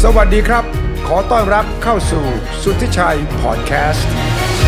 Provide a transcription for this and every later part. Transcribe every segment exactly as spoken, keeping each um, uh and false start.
สวัสดีครับขอต้อนรับเข้าสู่สุทธิชัยพอดแคสต์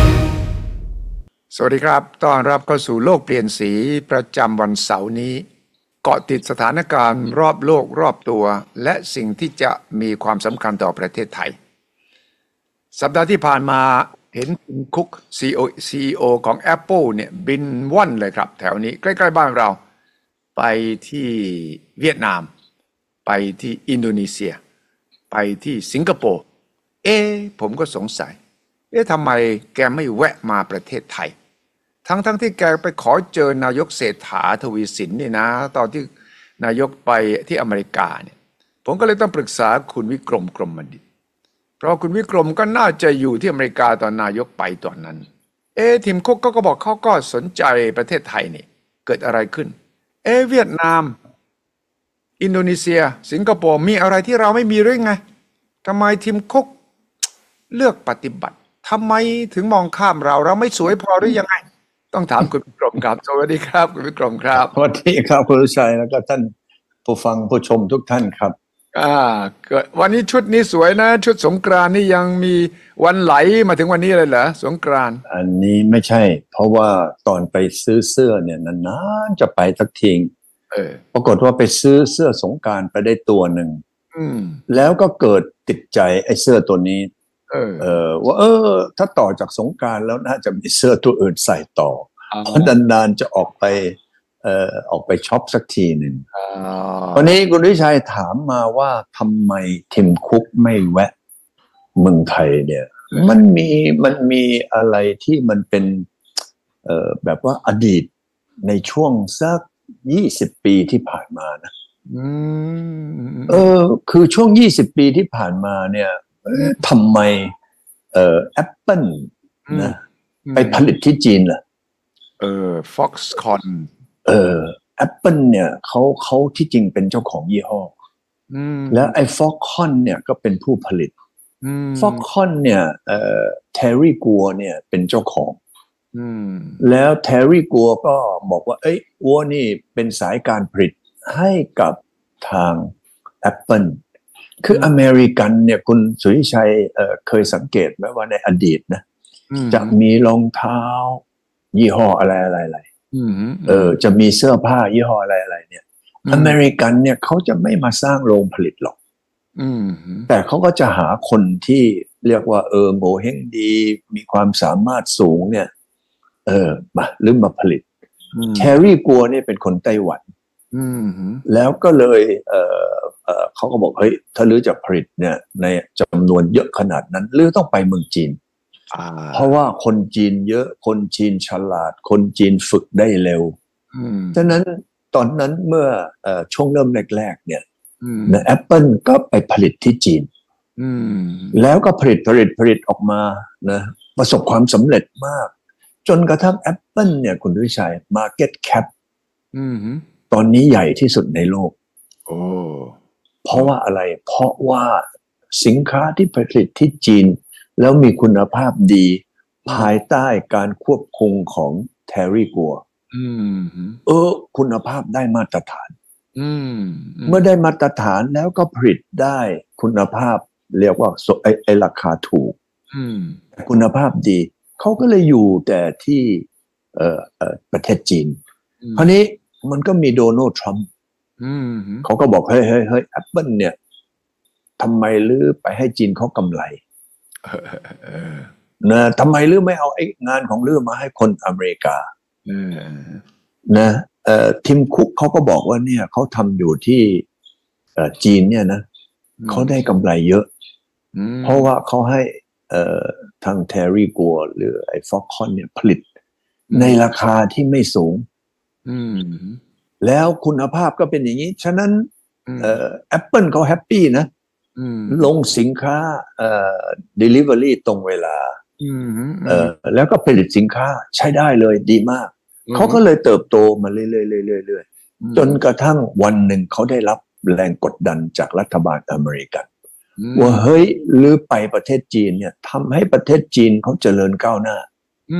สวัสดีครับต้อนรับเข้าสู่โลกเปลี่ยนสีประจำวันเสาร์นี้เกาะติดสถานการณ์รอบโลกรอบตัวและสิ่งที่จะมีความสำคัญต่อประเทศไทยสัปดาห์ที่ผ่านมาเห็นคุณคุก ซี อี โอ ซี อี โอ ของ Apple เนี่ยบินว่อนเลยครับแถวนี้ใกล้ๆบ้านเราไปที่เวียดนามไปที่อินโดนีเซียไปที่สิงคโปร์เอ๊ะผมก็สงสัยเอ๊ะทำไมแกไม่แวะมาประเทศไทยทั้งๆ ท, ที่แกไปขอเจอนายกเศรษฐาทวีสินนี่นะตอนที่นายกไปที่อเมริกาเนี่ยผมก็เลยต้องปรึกษาคุณวิกรมกรมบัณฑิตเพราะคุณวิกรมก็น่าจะอยู่ที่อเมริกาตอนนายกไปตอนนั้นเอ๊ะทีมคุกก็บอกเขาก็สนใจประเทศไทยนี่เกิดอะไรขึ้นเอ๊ะเวียดนามอินโดนีเซียสิงคโปร์มีอะไรที่เราไม่มีหรือไงทำไมทีมคุกเลือกปฏิบัติทำไมถึงมองข้ามเราเราไม่สวยพอหรือยังไงต้องถามคุณวิกรมครับสวัสดีครับคุณวิกรมครับสวัสดีครับคุณชัยแล้วก็ท่านผู้ฟังผู้ชมทุกท่านครับอ่าวันนี้ชุดนี้สวยนะชุดสงกรานต์นี่ยังมีวันไหลมาถึงวันนี้เลยเหรอสงกรานต์อันนี้ไม่ใช่เพราะว่าตอนไปซื้อเสื้อเนี่ยนานๆจะไปสักทีเออปรากฏว่าไปซื้อเสื้อสงกรานต์ไปได้ตัวหนึ่งแล้วก็เกิดติดใจไอ้เสื้อตัวนี้เออเออว่าเออถ้าต่อจากสงกรานต์แล้วน่าจะมีเสื้อตัวอื่นใส่ต่อเพราะนานๆจะออกไปเอ่อออกไปช็อปสักทีหนึ่งวันนี้คุณวิชัยถามมาว่าทำไมทีมคุกไม่แวะเมืองไทยเนี่ยมันมีมันมีอะไรที่มันเป็นเอ่อแบบว่าอดีตในช่วงสักยี่สิบปีที่ผ่านมานะเออคือช่วงยี่สิบปีที่ผ่านมาเนี่ยทำไมเอ่อ Apple นะไปผลิตที่จีนล่ะเออ Foxconn เออ Apple เนี่ยเขาเขาที่จริงเป็นเจ้าของยี่ห้อแล้วไอ้ Foxconn เนี่ยก็เป็นผู้ผลิต Foxconn เนี่ยเอ่อ Terry Gou เนี่ยเป็นเจ้าของแล้ว Terry Gou ก็บอกว่าเอ้ยวัวนี่เป็นสายการผลิตให้กับทาง Apple คืออเมริกันเนี่ยคุณสุริชัยเอ่อเคยสังเกตไหมว่าในอดีตนะจะมีรองเท้ายี่ห้ออะไรอะไรอะไรเออจะมีเสื้อผ้ายี่ห้ออะไรอะไรเนี่ยอเมริกันเนี่ยเขาจะไม่มาสร้างโรงผลิตหรอกแต่เขาก็จะหาคนที่เรียกว่าเออโงเห้งดีมีความสามารถสูงเนี่ยเออมาหรือมาผลิตแครี่กัวเนี่ยเป็นคนไต้หวันแล้วก็เลยเออเออเขาก็บอกเฮ้ยถ้าลือจะผลิตเนี่ยในจำนวนเยอะขนาดนั้นลือต้องไปเมืองจีนเพราะว่าคนจีนเยอะคนจีนฉลาดคนจีนฝึกได้เร็วฉะนั้นตอนนั้นเมื่อเอ่อช่วงเริ่มแรกๆเนี่ยนะ Apple ก็ไปผลิตที่จีนแล้วก็ผลิตผลิตผลิตออกมานะประสบความสำเร็จมากจนกระทั่ง Apple เนี่ยคุณวิชัย Market Cap ตอนนี้ใหญ่ที่สุดในโลกโอ้เพราะว่าอะไรเพราะว่าสินค้าที่ผลิตที่จีนแล้วมีคุณภาพดีภายใต้การควบคุมของ Terry Gou เออคุณภาพได้มาตรฐานเมื่อได้มาตรฐานแล้วก็ผลิตได้คุณภาพเรียกว่าไอ้ไอ้ราคาถูกคุณภาพดีเขาก็เลยอยู่แต่ที่เอ่อเอ่อประเทศจีนคราวนี้มันก็มีโดนัลด์ทรัมป์เขาก็บอกเฮ้ยเฮ้ยเฮ้ย Apple เนี่ยทำไมลือไปให้จีนเขากำไรนะทำไมลือไม่เอาไอ้งานของลือมาให้คนอเมริกานะเอ่อทีมคุกเขาก็บอกว่าเนี่ยเขาทำอยู่ที่เอ่อจีนเนี่ยนะเขาได้กำไรเยอะเพราะว่าเขาให้เอ่อทาง Terry Gou หรือไอ้ Foxconn เนี่ยผลิตในราคาที่ไม่สูงแล้วคุณภาพก็เป็นอย่างนี้ฉะนั้นเอ่อ Apple เขาแฮปปี้นะลงสินค้าเอ่อ delivery ตรงเวลาเอ่อแล้วก็ผลิตสินค้าใช้ได้เลยดีมากเขาก็เลยเติบโตมาเรื่อยๆเรื่อยๆจนกระทั่งวันหนึ่งเขาได้รับแรงกดดันจากรัฐบาลอเมริกันว่าเฮ้ยลือไปประเทศจีนเนี่ยทำให้ประเทศจีนเขาเจริญก้าวหน้า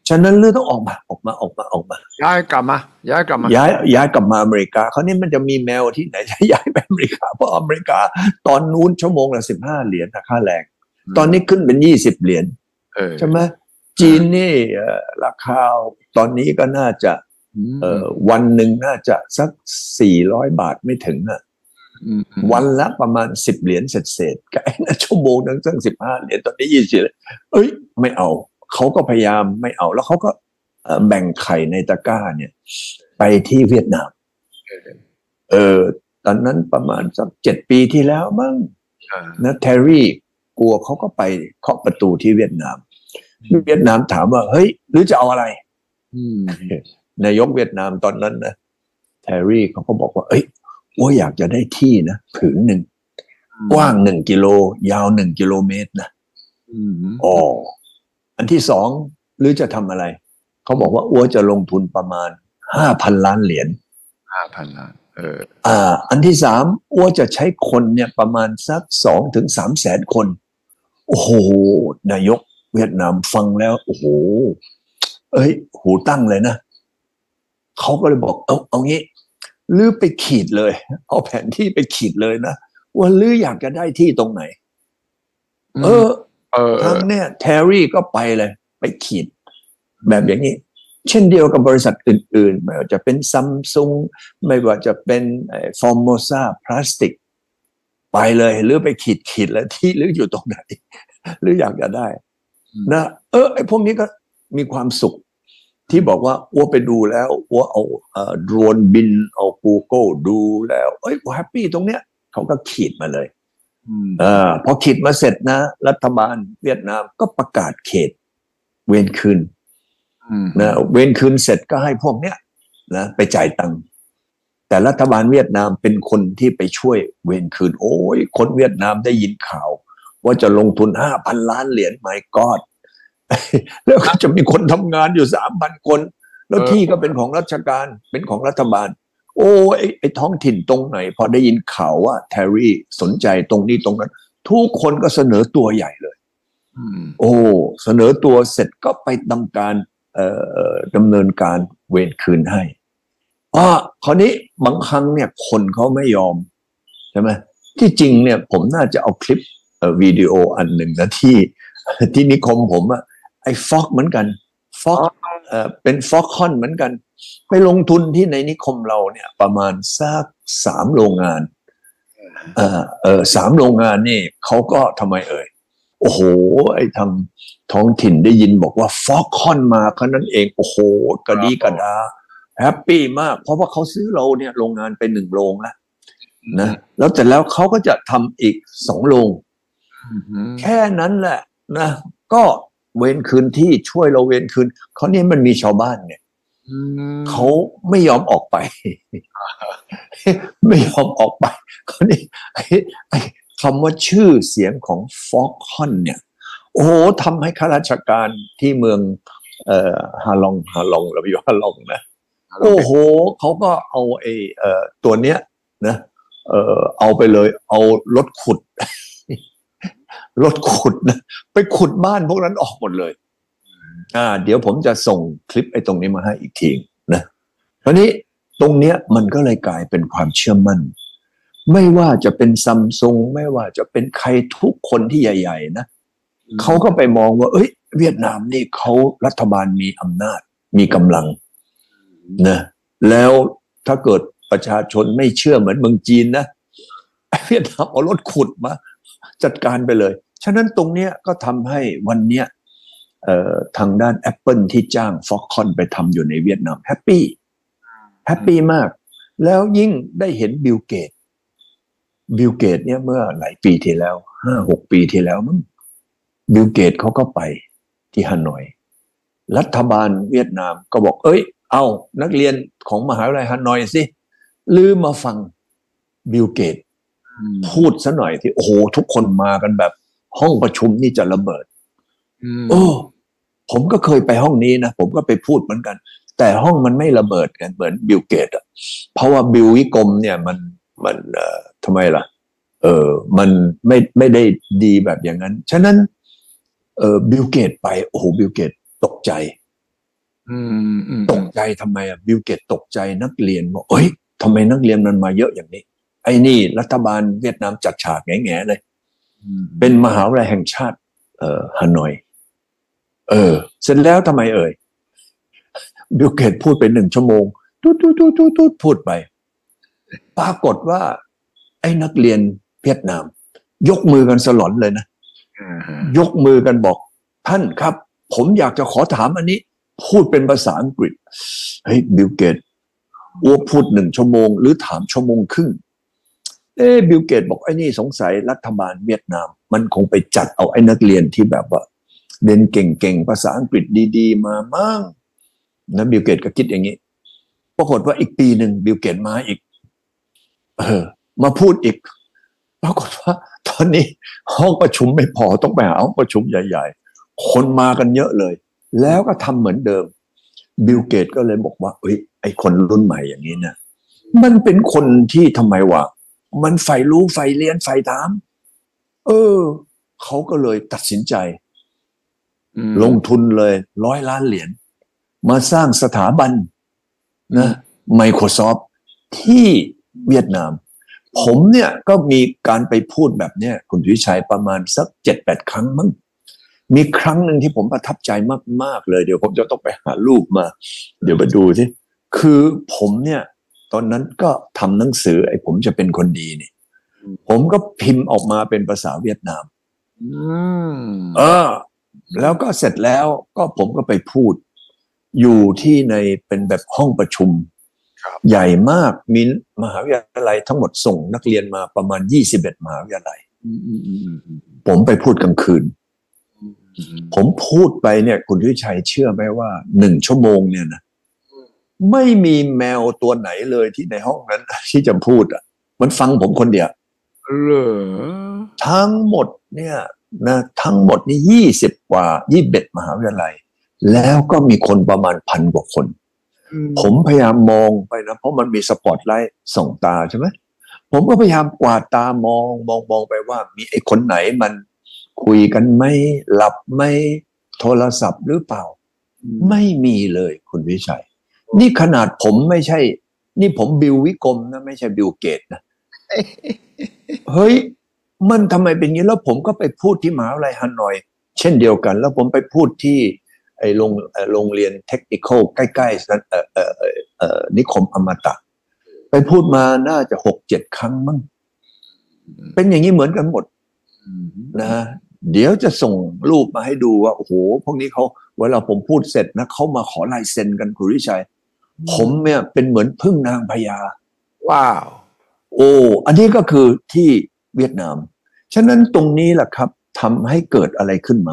ฉะนั้นเรื่องต้องออกมาออกมาออกมาออกมาย้ายกลับมาย้ายกลับมาย้ายย้ายกลับมาอเมริกาเขานี่มันจะมีแมวที่ไหนจะย้ายไปอเมริกาเพราะอเมริกาตอนนู้นชั่วโมงละสิบห้าเหรียญค่าแรงตอนนี้ขึ้นเป็นยี่สิบเหรียญใช่ไหมจีนนี่ราคาตอนนี้ก็น่าจะวันหนึ่งน่าจะสักสี่ร้อยบาทไม่ถึงอ่ะวันละประมาณสิบเหรียญเศษๆก็ไอ้นะชั่วโมงนึงตั้งสิบห้าเหรียญตอนนี้ยี่สิบเอ้ยไม่เอาเขาก็พยายามไม่เอาแล้วเขาก็แบ่งไข่ในตะกร้าเนี่ยไปที่เวียดนามเออตอนนั้นประมาณสักเจ็ดปีที่แล้วมั้งนะเทรรี่กลัวเขาก็ไปเคาะประตูที่เวียดนามเวียดนามถามว่าเฮ้ยหรือจะเอาอะไรนายกเวียดนามตอนนั้นนะเทรรี่เขาก็บอกว่าเอ้ยว่าอยากจะได้ที่นะผืนหนึ่งกว้างหนึ่งกิโลยาวหนึ่งกิโลเมตรนะอ๋ออันที่สองหรือจะทำอะไรเขาบอกว่าอ้วจะลงทุนประมาณห้าพันล้านเหรียญห้าพันล้านเอออ่าอันที่สามอ้วจะใช้คนเนี่ยประมาณสักสองถึงสามแสนคนโอ้โหนายกเวียดนามฟังแล้วโอ้โหเอ้ยหูตั้งเลยนะเขาก็เลยบอกเอาเอางี้ลือไปขีดเลยเอาแผนที่ไปขีดเลยนะว่าลืออยากจะได้ที่ตรงไหนเออเออทางเนี่ยแทรี่ก็ไปเลยไปขีดแบบอย่างนี้เช่นเดียวกับบริษัทอื่นๆไม่ว่าจะเป็นซัมซุงไม่ว่าจะเป็นฟอร์โมซาพลาสติกไปเลยหรือไปขีดขีดแล้วที่หรืออยู่ตรงไหนหรืออยากจะได้นะเออไอพวกนี้ก็มีความสุขที่บอกว่าอ้วไปดูแล้วอ้วเอาโดรนบินเอา Google ดูแล้วเอ้ยอ้วแฮปปี้ตรงเนี้ยเขาก็ขีดมาเลยอ่าพอขีดมาเสร็จนะรัฐบาลเวียดนามก็ประกาศเขตเวรคืนนะเวรคืนเสร็จก็ให้พวกเนี้ยนะไปจ่ายตังค์แต่รัฐบาลเวียดนามเป็นคนที่ไปช่วยเวรคืนโอ้ยคนเวียดนามได้ยินข่าวว่าจะลงทุนห้าพันล้านเหรียญไม่กอดแล้วก็จะมีคนทำงานอยู่สามพันคนแล้วที่ก็เป็นของราชการเป็นของรัฐบาลโอ้ไอ้ไอ้ท้องถิ่นตรงไหนพอได้ยินข่าวว่าแทรี่สนใจตรงนี้ตรงนั้นทุกคนก็เสนอตัวใหญ่เลยโอ้เสนอตัวเสร็จก็ไปทำการเอ่อดำเนินการเวรคืนให้อ่าคราวนี้บางครั้งเนี่ยคนเขาไม่ยอมใช่ไหมที่จริงเนี่ยผมน่าจะเอาคลิปเอ่อวิดีโออันหนึ่งนะที่ที่นิคมผมอะไอ้ฟอกเหมือนกันฟอกเอ่อเป็นฟอกคอนเหมือนกันไปลงทุนที่ในนิคมเราเนี่ยประมาณสักสามโรงงานเอ่อเออสามโรงงานนี่เขาก็ทำไมเอ่ยโอ้โหไอ้ทางท้องถิ่นได้ยินบอกว่าฟอกคอนมาแค่นั้นเองโอ้โหกระดีกระดาแฮปปี้มากเพราะว่าเขาซื้อเราเนี่ยโรงงานไปหนึ่งโรงแล้วนะแล้วแต่แล้วเขาก็จะทำอีกสองโรงแค่นั้นแหละนะก็เวรคืนที่ช่วยเราเวรคืนเขาเนี่ยมันมีชาวบ้านเนี่ยเขาไม่ยอมออกไปไม่ยอมออกไปเขานี่ไอ้ไอ้คำว่าชื่อเสียงของฟอกคอนเนี่ยโอ้โหทำให้ข้าราชการที่เมืองเอ่อฮาลองฮาลองเราอยู่ฮาลองนะโอ้โหเขาก็เอาไอ้เอ่อตัวเนี้ยนะเอ่อเอาไปเลยเอารถขุดรถขุดนะไปขุดบ้านพวกนั้นออกหมดเลยอ่าเดี๋ยวผมจะส่งคลิปไอ้ตรงนี้มาให้อีกทีนะคราวนี้ตรงเนี้ยมันก็เลยกลายเป็นความเชื่อมั่นไม่ว่าจะเป็นซัมซุงไม่ว่าจะเป็นใครทุกคนที่ใหญ่ๆนะเขาก็ไปมองว่าเอ้ยเวียดนามนี่เขารัฐบาลมีอำนาจมีกำลังนะแล้วถ้าเกิดประชาชนไม่เชื่อเหมือนเมืองจีนนะเวียดนามเอารถขุดมาจัดการไปเลยฉะนั้นตรงเนี้ยก็ทำให้วันเนี้ยทางด้าน Apple ที่จ้าง Foxconn ไปทำอยู่ในเวียดนามแฮปปี้แฮปปี้มากแล้วยิ่งได้เห็นบิลเกตบิลเกตเนี่ยเมื่อหลายปีที่แล้วห้าหกปีที่แล้วมั้งบิลเกตเขาก็ไปที่ฮานอยรัฐบาลเวียดนามก็บอกเอ้ยเอานักเรียนของมหาวิทยาลัยฮานอยสิลืมมาฟังบิลเกตพูดซะหน่อยที่โอ้โหทุกคนมากันแบบห้องประชุมนี่จะระเบิดโอ้ผมก็เคยไปห้องนี้นะผมก็ไปพูดเหมือนกันแต่ห้องมันไม่ระเบิดกันเหมือนบิลเกตอ่ะเพราะว่าบิลวิกรมเนี่ยมันมันเอ่อทำไมล่ะเออมันไม่ไม่ได้ดีแบบอย่างนั้นฉะนั้นเออบิลเกตไปโอ้โหบิลเกตตกใจอืมอืมตกใจทำไมอ่ะบิลเกตตกใจนักเรียนบอกเฮ้ยทำไมนักเรียนมันมาเยอะอย่างนี้ไอ้นี่รัฐบาลเวียดนามจัดฉากแง่ๆเลยเป็นมหาวิทยาลัยแห่งชาติเอ่อฮานอยเออเสร็จแล้วทำไมเอ่ยบิลเกตพูดไปหนึ่งชั่วโมงตุ๊ดตุ๊ดตุ๊ดตุ๊ดตุ๊ดพูดไปปรากฏว่าไอ้นักเรียนเวียดนามยกมือกันสลอนเลยนะยกมือกันบอกท่านครับผมอยากจะขอถามอันนี้พูดเป็นภาษาอังกฤษเฮ้ยบิลเกตอ้วกพูดหนึ่งชั่วโมงหรือถามชั่วโมงครึ่งเอ้บิลเกตบอกไอ้นี่สงสัยรัฐบาลเวียดนามมันคงไปจัดเอาไอ้นักเรียนที่แบบว่าเรียนเก่งๆภาษาอังกฤษดีๆมามั่งนะบิลเกตก็คิดอย่างนี้ปรากฏว่าอีกปีหนึ่งบิลเกตมาอีกเออมาพูดอีกปรากฏว่าตอนนี้ห้องประชุมไม่พอต้องไปหาห้องประชุมใหญ่ๆคนมากันเยอะเลยแล้วก็ทำเหมือนเดิมบิลเกตก็เลยบอกว่าเอ้ยไอ้คนรุ่นใหม่อย่างนี้เนี่ยมันเป็นคนที่ทำไมวะมันใฝ่รู้ใฝ่เรียนใฝ่ถามเออเขาก็เลยตัดสินใจลงทุนเลยร้อยล้านเหรียญมาสร้างสถาบันนะ Microsoft ที่เวียดนามผมเนี่ยก็มีการไปพูดแบบเนี้ยคุณวิชัยประมาณสักเจ็ดแปดครั้งมั้งมีครั้งหนึ่งที่ผมประทับใจมากๆเลยเดี๋ยวผมจะต้องไปหารูปมาเดี๋ยวมาดูสิคือผมเนี่ยตอนนั้นก็ทำหนังสือไอ้ผมจะเป็นคนดีนี่ผมก็พิมพ์ออกมาเป็นภาษาเวียดนามเออแล้วก็เสร็จแล้วก็ผมก็ไปพูดอยู่ที่ในเป็นแบบห้องประชุมใหญ่มากมีมหาวิทยาลัยทั้งหมดส่งนักเรียนมาประมาณยี่สิบเอ็ดมหาวิทยาลัยผมไปพูดกลางคืนผมพูดไปเนี่ยคุณวิชัยเชื่อไหมว่าหนึ่งชั่วโมงเนี่ยนะไม่มีแมวตัวไหนเลยที่ในห้องนั้นที่จะพูดอ่ะมันฟังผมคนเดียวเหรอทั้งหมดเนี่ยนะทั้งหมดนี่ยี่สิบกว่ายี่สิบเอ็ดมหาวิทยาลัยแล้วก็มีคนประมาณพันกว่าคนผมพยายามมองไปนะเพราะมันมีสปอตไลท์ส่องตาใช่ไหมผมก็พยายามกวาดตามองมองมองไปว่ามีไอ้คนไหนมันคุยกันไม่หลับไม่โทรศัพท์หรือเปล่าไม่มีเลยคุณวิชัยนี่ขนาดผมไม่ใช่นี่ผมบิลวิกรมนะไม่ใช่บิลเกตนะเฮ้ยมันทำไมเป็นงี้แล้วผมก็ไปพูดที่มหาวิทยาลัยฮานอยเช่นเดียวกันแล้วผมไปพูดที่ไอ้โรงโรงเรียนเทคนิคอลใกล้ๆเอ่อเอ่อเอ่อนิคมอมตะไปพูดมาน่าจะหกเจ็ดครั้งมั้งเป็นอย่างนี้เหมือนกันหมดนะเดี๋ยวจะส่งรูปมาให้ดูว่าโอ้โหพวกนี้เขาเวลาผมพูดเสร็จนะเขามาขอลายเซ็นกันคุณวิชัยผมเนี่ยเป็นเหมือนพึ่งนางพญาว้าวโอ้อันนี้ก็คือที่เวียดนามฉะนั้นตรงนี้แหละครับทำให้เกิดอะไรขึ้นมา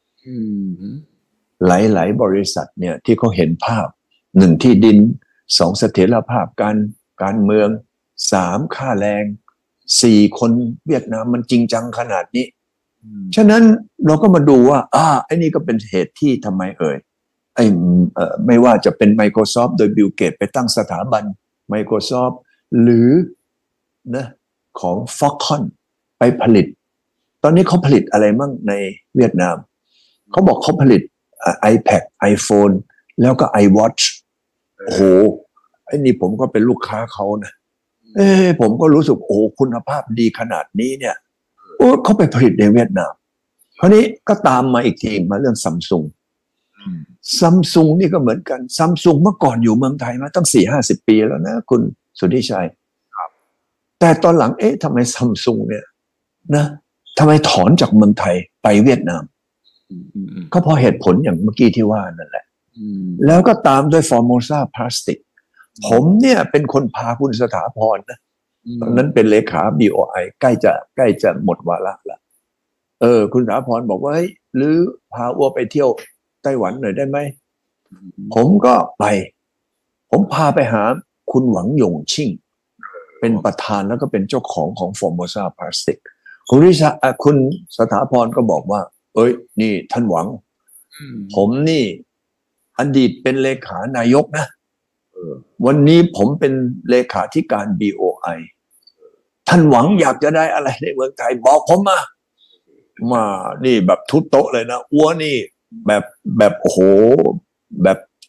หลายๆบริษัทเนี่ยที่เขาเห็นภาพหนึ่งที่ดินสองเสถียรภาพการการเมืองสามค่าแรงสี่คนเวียดนามมันจริงจังขนาดนี้ฉะนั้นเราก็มาดูว่าอ่าไอ้นี่ก็เป็นเหตุที่ทำไมเอ่ยไอ้เอ่อไม่ว่าจะเป็น Microsoft โดยบิลเกตไปตั้งสถาบัน Microsoft หรือนะของ Foxconn ไปผลิตตอนนี้เขาผลิตอะไรมั่งในเวียดนามเขาบอกเขาผลิต iPad iPhone แล้วก็ iWatch โอ้โหไอ้นี่ผมก็เป็นลูกค้าเขานะเอ้ผมก็รู้สึกโอ้คุณภาพดีขนาดนี้เนี่ยโอ้เขาไปผลิตในเวียดนามคราวนี้ก็ตามมาอีกทีมาเรื่องซัมซุงซัมซุงนี่ก็เหมือนกันซัมซุงเมื่อก่อนอยู่เมืองไทยมาตั้งสี่ห้าสิบปีแล้วนะคุณสุทธิชัยแต่ตอนหลังเอ๊ะทำไมซัมซุงเนี่ยนะทำไมถอนจากเมืองไทยไปเวียดนามก็เพราะเหตุผลอย่างเมื่อกี้ที่ว่านั่นแหละแล้วก็ตามด้วยฟอร์โมซาพลาสติกผมเนี่ยเป็นคนพาคุณสถาพรนะตอนนั้นเป็นเลขา บี โอ ไอ ใกล้จะใกล้จะหมดวาระละเออคุณสถาพรบอกว่าเฮ้ยหรือพาอัวไปเที่ยวไต้หวันหน่อยได้ไหมผมก็ไปผมพาไปหาคุณหวังหยงชิ่งเป็นประธานแล้วก็เป็นเจ้าของของฟอร์โมซาพลาสติกคุณวิชาคุณสถาพรก็บอกว่าเอ้ยนี่ท่านหวังผมนี่อดีตเป็นเลขานายกนะวันนี้ผมเป็นเลขาธิการ บี โอ ไอ ท่านหวังอยากจะได้อะไรในเมืองไทยบอกผมมามานี่แบบทุบโต๊ะเลยนะอ้วนี่แบบแบบโอ้โหแบบ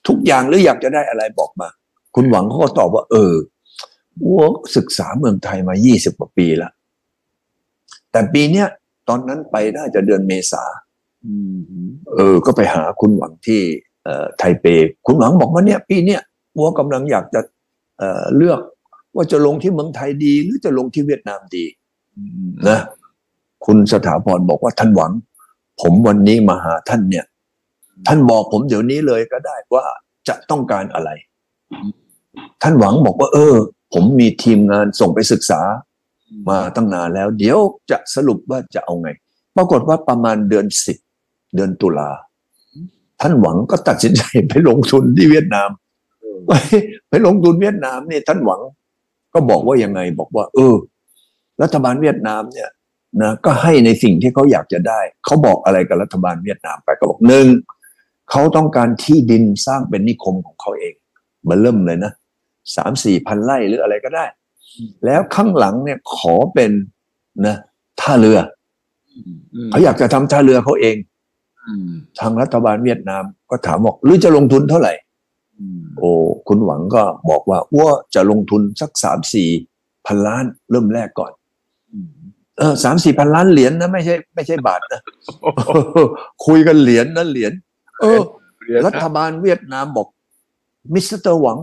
ทุกอย่างหรืออยากจะได้อะไรบอกมาคุณหวังเขาก็ตอบว่าเออวัวศึกษาเมืองไทยมายี่สิบกว่าปีแล้วแต่ปีเนี้ยตอนนั้นไปน่าจะเดือนเมษาเออก็ไปหาคุณหวังที่เอ่อไทเปคุณหวังบอกว่าเนี่ยปีเนี้ยวัวกำลังอยากจะเอ่อเลือกว่าจะลงที่เมืองไทยดีหรือจะลงที่เวียดนามดีนะคุณสถาพรบอกว่าท่านหวังผมวันนี้มาหาท่านเนี่ยท่านบอกผมเดี๋ยวนี้เลยก็ได้ว่าจะต้องการอะไรท่านหวังบอกว่าเออผมมีทีมงานส่งไปศึกษามาตั้งนานแล้วเดี๋ยวจะสรุปว่าจะเอาไงปรากฏว่าประมาณเดือนสิบเดือนตุลาท่านหวังก็ตัดสินใจไปลงทุนที่เวียดนามไปไปลงทุนเวียดนามเนี่ยท่านหวังก็บอกว่ายังไงบอกว่าเออรัฐบาลเวียดนามเนี่ยนะก็ให้ในสิ่งที่เขาอยากจะได้เขาบอกอะไรกับรัฐบาลเวียดนามไปก็บอกหนึ่งเขาต้องการที่ดินสร้างเป็นนิคมของเขาเองมาเริ่มเลยนะสามสี่พันไร่หรืออะไรก็ได้แล้วข้างหลังเนี่ยขอเป็นนะท่าเรือเขาอยากจะทำท่าเรือเขาเองทางรัฐบาลเวียดนามก็ถามบอกหรือจะลงทุนเท่าไหร่โอ้คุณหวังก็บอกว่าว่าจะลงทุนสักสามสี่พันล้านเริ่มแรกก่อนเออสามสี่พันล้านเหรียญนะไม่ใช่ไม่ใช่บาทนะคุยกันเหรียญนะเหรียญเออรัฐบาลเวียดนามบอกมิสเตอร์หวัง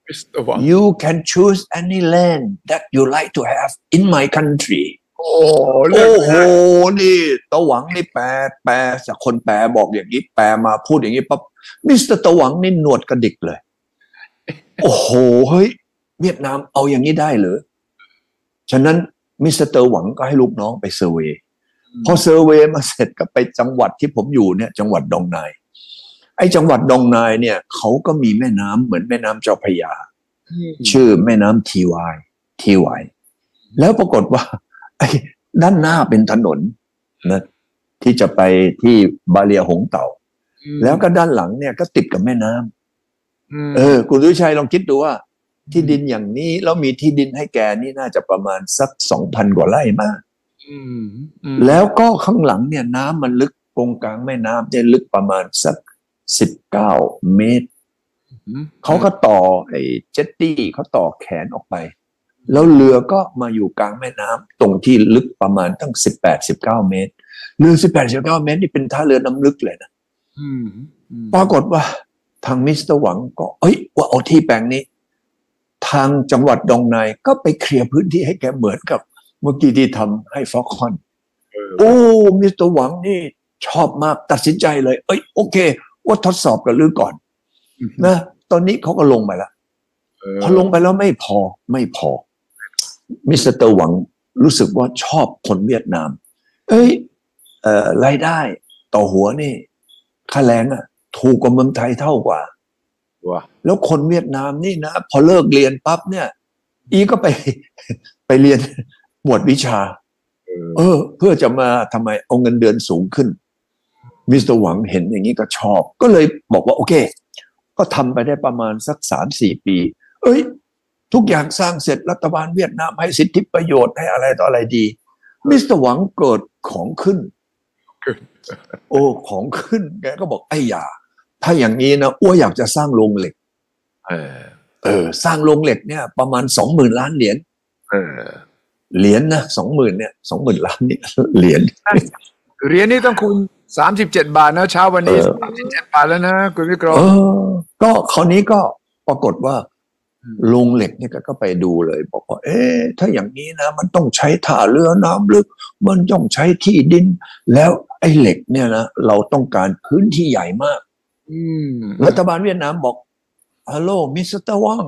you can choose any land that you like to have in my country โอ้โหนี่ตะหวังนี่แปลแปลจากคนแปลบอกอย่างนี้แปลมาพูดอย่างนี้ปั๊บมิสเตอร์ตะหวังนี่หนวดกระดิกเลยโอ้โหเฮ้ยเวียดนามเอาอย่างนี้ได้เหรอฉะนั้นมิสเตอร์หวังก็ให้ลูกน้องไปเซอร์เวย์พอเซอร์เวย์มาเสร็จก็ไปจังหวัดที่ผมอยู่เนี่ยจังหวัดดองนายไอ้จังหวัดดองนายเนี่ยเขาก็มีแม่น้ำเหมือนแม่น้ำเจ้าพระยาชื่อแม่น้ำทีวายทีวายแล้วปรากฏว่าไอ้ด้านหน้าเป็นถนนนะที่จะไปที่บาเลียหงเต่าแล้วก็ด้านหลังเนี่ยก็ติดกับแม่น้ำเออคุณสุชัยลองคิดดูว่าที่ดินอย่างนี้แล้วมีที่ดินให้แกนี่น่าจะประมาณสักสองพันกว่าไร่มากแล้วก็ข้างหลังเนี่ยน้ำมันลึกตรงกลางแม่น้ำเนี่ยลึกประมาณสักสิบเก้าเมตรเขาก็ต่อไอ้เจ็ตตี้เขาต่อแขนออกไปแล้วเรือก็มาอยู่กลางแม่น้ำตรงที่ลึกประมาณตั้งสิบแปดสิบเก้าเมตรเรือสิบแปดสิบเก้าเมตรนี่เป็นท่าเรือน้ำลึกเลยนะปรากฏว่าทางมิสเตอร์หวังก็เอ้ยว่าเอาที่แปลงนี้ทางจังหวัดดองนายก็ไปเคลียร์พื้นที่ให้แกเหมือนกับเมื่อกี้ที่ทำให้ฟอกคอนโอ้มิสเตอร์หวังนี่ชอบมากตัดสินใจเลยเอ้ยโอเคว่าทดสอบกันลือก่อนนะตอนนี้เขาก็ลงไปแล้วพอลงไปแล้วไม่พอไม่พอมิสเตอร์หวังรู้สึกว่าชอบคนเวียดนามเอ้ยเอ่อรายได้ต่อหัวนี่ค่าแรงอ่ะถูกกว่าเมืองไทยเท่ากว่าแล้วคนเวียดนามนี่นะพอเลิกเรียนปั๊บเนี่ยอีก็ไปไปเรียนหมวดวิชาเออเพื่อจะมาทำไมเอาเงินเดือนสูงขึ้นมิสเตอร์หวังเห็นอย่างนี้ก็ชอบก็เลยบอกว่าโอเคก็ทำไปได้ประมาณสักสามสี่ปีเอ้ยทุกอย่างสร้างเสร็จรัฐบาลเวียดนามให้สิทธิประโยชน์ให้อะไรต่ออะไรดีมิสเตอร์หวังเกิดของขึ้นโอ้ของขึ้นแกก็บอกไอ้ยาถ้าอย่างนี้นะอ้วอยากจะสร้างโรงเหล็กเออเออสร้างโรงเหล็กเนี่ยประมาณสองหมื่นล้านเหรียญเออเหรียญนะสองหมื่นเนี่ยสองหมื่นล้านเนี่ยเหรียญเหรียญนี่ต้องคูณสามสิบเจ็ดบาทนะเช้าวันนี้สามสิบเจ็ดบาทแล้วนะคุณวิกรมก็คราวนี้ก็ปรากฏว่าโรงเหล็กเนี่ยก็ไปดูเลยบอกว่าเอ๊ะถ้าอย่างนี้นะมันต้องใช้ท่าเรือน้ำลึกมันต้องใช้ที่ดินแล้วไอ้เหล็กเนี่ยนะเราต้องการพื้นที่ใหญ่มากรัฐบาลเวียดนามบอกฮัลโหลมิสเตอร์วัง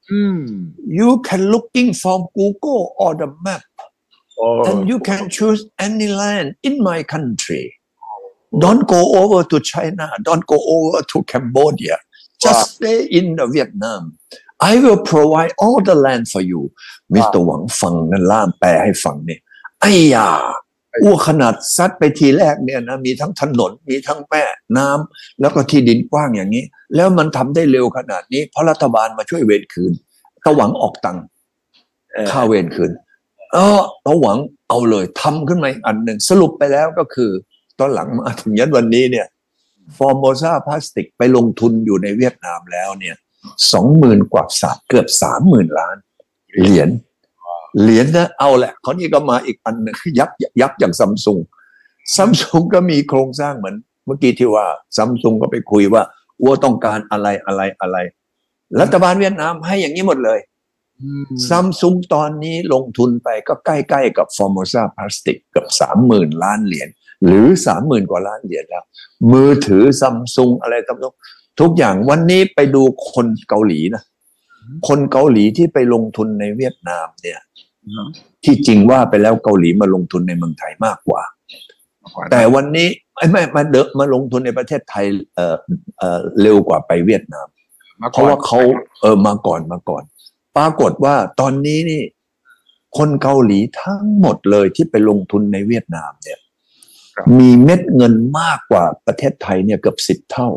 you can looking from Google or the map and you can choose any land in my country don't go over to China don't go over to Cambodia just stay in the Vietnam I will provide all the land for you มิสเตอร์หวังฟังนั่นล่ามแปลให้ฟังเนี่ยไอ้ยาอ้วขนาดซัดไปทีแรกเนี่ยนะมีทั้งถนนมีทั้งแม่น้ำแล้วก็ที่ดินกว้างอย่างนี้แล้วมันทำได้เร็วขนาดนี้เพราะรัฐบาลมาช่วยเวรคืนตะหวังออกตังค์ค่าเวรคืนเออตะหวังเอาเลยทำขึ้นมาอีกอันหนึ่งสรุปไปแล้วก็คือตอนหลังมาถึงยันวันนี้เนี่ยฟอร์โมซาพลาสติกไปลงทุนอยู่ในเวียดนามแล้วเนี่ยสองหมื่นกว่าสามเกือบสามหมื่นล้านเหรียญเหรียญนะเอาแหละเขานี่ก็มาอีกอันนึงยักษ์ยักษ์อย่างซัมซุงซัมซุงก็มีโครงสร้างเหมือนเมื่อกี้ที่ว่าซัมซุงก็ไปคุยว่าวัวต้องการอะไรอะไรอะไรรัฐบาลเวียดนามให้อย่างนี้หมดเลยซัมซุงตอนนี้ลงทุนไปก็ใกล้ๆกับฟอร์โมซาพลาสติกเกือบสามหมื่นล้านเหรียญหรือสามหมื่นกว่าล้านเหรียญแล้วมือถือซัมซุงอะไรต่างๆทุกอย่างวันนี้ไปดูคนเกาหลีนะคนเกาหลีที่ไปลงทุนในเวียดนามเนี่ยที่จริงว่าไปแล้วเกาหลีมาลงทุนในเมืองไทยมากกว่าแต่วันนี้ไม่ไม่มาเดอะมาลงทุนในประเทศไทยเอ่อเอ่อเร็วกว่าไปเวียดนามเพราะว่าเขาเออมาก่อนมาก่อนปรากฏว่าตอนนี้นี่คนเกาหลีทั้งหมดเลยที่ไปลงทุนในเวียดนามเนี่ยมีเม็ดเงินมากกว่าประเทศไทยเนี่ยเกือบสิบเท่า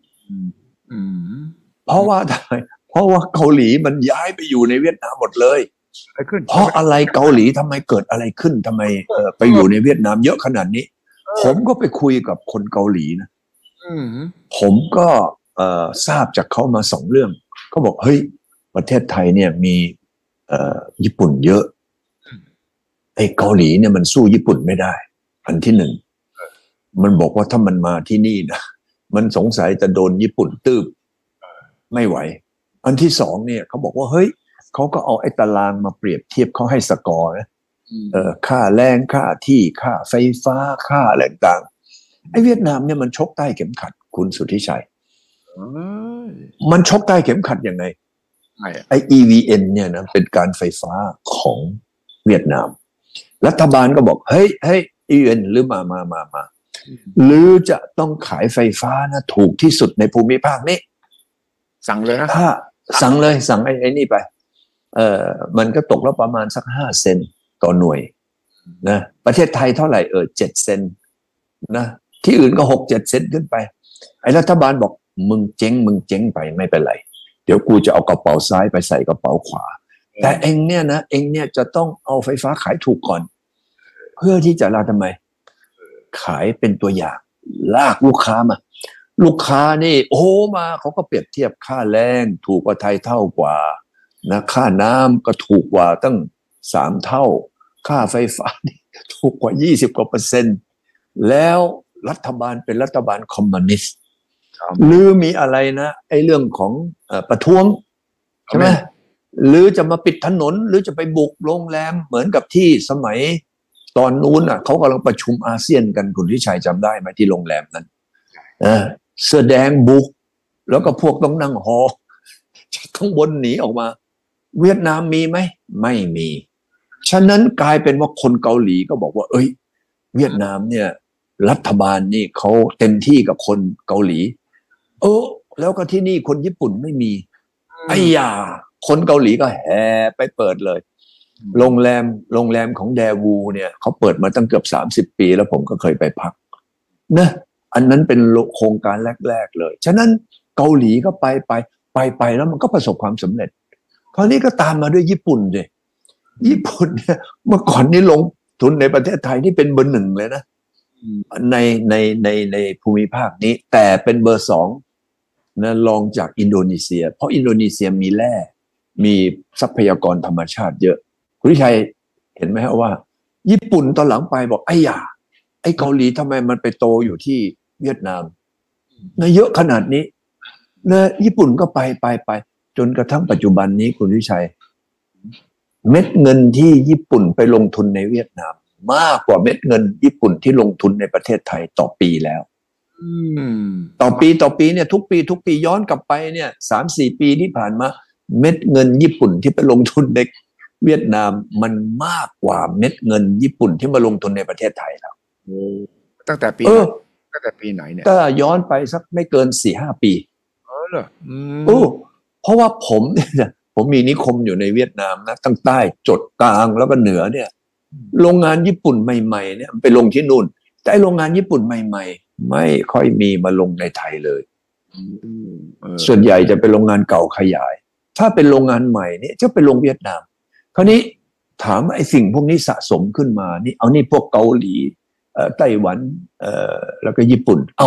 เพราะว่าทำไมเพราะว่าเกาหลีมันย้ายไปอยู่ในเวียดนามหมดเลยเพราะอะไรเกาหลีทำไมเกิดอะไรขึ้นทำไมเอ่อไปอยู่ในเวียดนามเยอะขนาดนี้ผมก็ไปคุยกับคนเกาหลีนะผมก็เอ่อทราบจากเขามาสองเรื่องเขาบอกเฮ้ยประเทศไทยเนี่ยมีเอ่อญี่ปุ่นเยอะไอ้เกาหลีเนี่ยมันสู้ญี่ปุ่นไม่ได้อันที่หนึ่งมันบอกว่าถ้ามันมาที่นี่นะมันสงสัยจะโดนญี่ปุ่นตืบไม่ไหวอันที่สองเนี่ยเขาบอกว่าเฮ้ยเขาก็เอาไอ้ตารางมาเปรียบเทียบเขาให้สกอร์นะเออค่าแรงค่าที่ค่าไฟฟ้าค่าอะไรต่างไอ้เวียดนามเนี่ยมันชกใต้เข็มขัดคุณสุทธิชัยมันชกใต้เข็มขัดยังไงไอ้ อี วี เอ็น เนี่ยนะเป็นการไฟฟ้าของเวียดนามรัฐบาลก็บอกเฮ้ยเฮ้ย อี วี เอ็น หรือมามามามาหรือจะต้องขายไฟฟ้านะถูกที่สุดในภูมิภาคนี้สั่งเลยนะถ้าสั่งเลยสั่งไอ้ไอ้นี่ไปเอ่อมันก็ตกแล้วประมาณสักห้าเซนต่อหน่วยนะประเทศไทยเท่าไหร่เออเจ็ดเซนนะที่อื่นก็หกเจ็ดเซนขึ้นไปไอ้รัฐบาลบอกมึงเจ๊งมึงเจ๊งไปไม่เป็นไรเดี๋ยวกูจะเอากระเป๋าซ้ายไปใส่กระเป๋าขวาแต่เองเนี่ยนะเองเนี่ยจะต้องเอาไฟฟ้าขายถูกก่อนเพื่อที่จะลาทำไมขายเป็นตัวอย่างลากลูกค้ามาลูกค้านี่โอ้มาเขาก็เปรียบเทียบค่าแรงถูกกว่าไทยเท่ากว่านะค่าน้ำก็ถูกกว่าตั้งสามเท่าค่าไฟฟ้านี่ถูกกว่ายี่สิบกว่าเปอร์เซ็นต์แล้วรัฐบาลเป็นรัฐบาลคอมมิวนิสต์หรือมีอะไรนะไอ้เรื่องของเอ่อประท้วงใช่ไหมหรือจะมาปิดถนนหรือจะไปบุกโรงแรมเหมือนกับที่สมัยตอนนู้นอ่ะเขากำลังประชุมอาเซียนกันคุณทิชัยจำได้ไหมที่โรงแรมนั้นเออเสื้อแดงบุกแล้วก็พวกต้องนั่งหอจากข้างบนหนีออกมาเวียดนามมีไหมไม่มีฉะนั้นกลายเป็นว่าคนเกาหลีก็บอกว่าเอ้ยเวียดนามเนี่ยรัฐบาลนี่เขาเต็มที่กับคนเกาหลีเออแล้วก็ที่นี่คนญี่ปุ่นไม่มีไอ้ยาคนเกาหลีก็แห่ไปเปิดเลยโรงแรมโรงแรมของแดวูเนี่ยเขาเปิดมาตั้งเกือบสามสิบปีแล้วผมก็เคยไปพักนะอันนั้นเป็นโครงการแรกๆเลยฉะนั้นเกาหลีก็ไปไปไปไปแล้วมันก็ประสบความสำเร็จคราวนี้ก็ตามมาด้วยญี่ปุ่นเลยญี่ปุ่นเนี่ยเมื่อก่อนนี้ลงทุนในประเทศไทยนี่เป็นเบอร์หนึ่งเลยนะในในในในภูมิภาคนี้แต่เป็นเบอร์สองนะรองจากอินโดนีเซียเพราะอินโดนีเซียมีแร่มีทรัพยากรธรรมชาติเยอะคุณวิชัยเห็นไหมฮะว่าญี่ปุ่นตอนหลังไปบอกไอ้ยาไอ้เกาหลีทำไมมันไปโตอยู่ที่เวียดนามนะเยอะขนาดนี้นะญี่ปุ่นก็ไปไปไปจนกระทั่งปัจจุบันนี้คุณวิชัยเม็ดเงินที่ญี่ปุ่นไปลงทุนในเวียดนามมากกว่าเม็ดเงินญี่ปุ่นที่ลงทุนในประเทศไทยต่อปีแล้วต่อปีต่อปีเนี่ยทุกปีทุกปีย้อนกลับไปเนี่ยสามสี่ปีที่ผ่านมาเม็ดเงินญี่ปุ่นที่ไปลงทุนในเวียดนามมันมากกว่าเม็ดเงินญี่ปุ่นที่มาลงทุนในประเทศไทยแล้วตั้งแต่ปีตั้งแต่ปีไหนเนี่ยก็ย้อนไปสักไม่เกินสี่ห้าปีเออเหรอโอ้เพราะว่าผมเนี่ยผมมีนิคมอยู่ในเวียดนามนะตั้งใต้จดกลางแล้วก็เหนือเนี่ยโรงงานญี่ปุ่นใหม่ๆเนี่ยไปลงที่นู่นแต่โรงงานญี่ปุ่นใหม่ๆไม่ค่อยมีมาลงในไทยเลยส่วนใหญ่จะเป็นโรงงานเก่าขยายถ้าเป็นโรงงานใหม่เนี่ยจะไปลงเวียดนามคราวนี้ถามไอ้สิ่งพวกนี้สะสมขึ้นมานี่เอานี่พวกเกาหลีไต้หวันแล้วก็ญี่ปุ่นเอ้าไป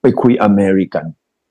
ไปคุยอเมริกัน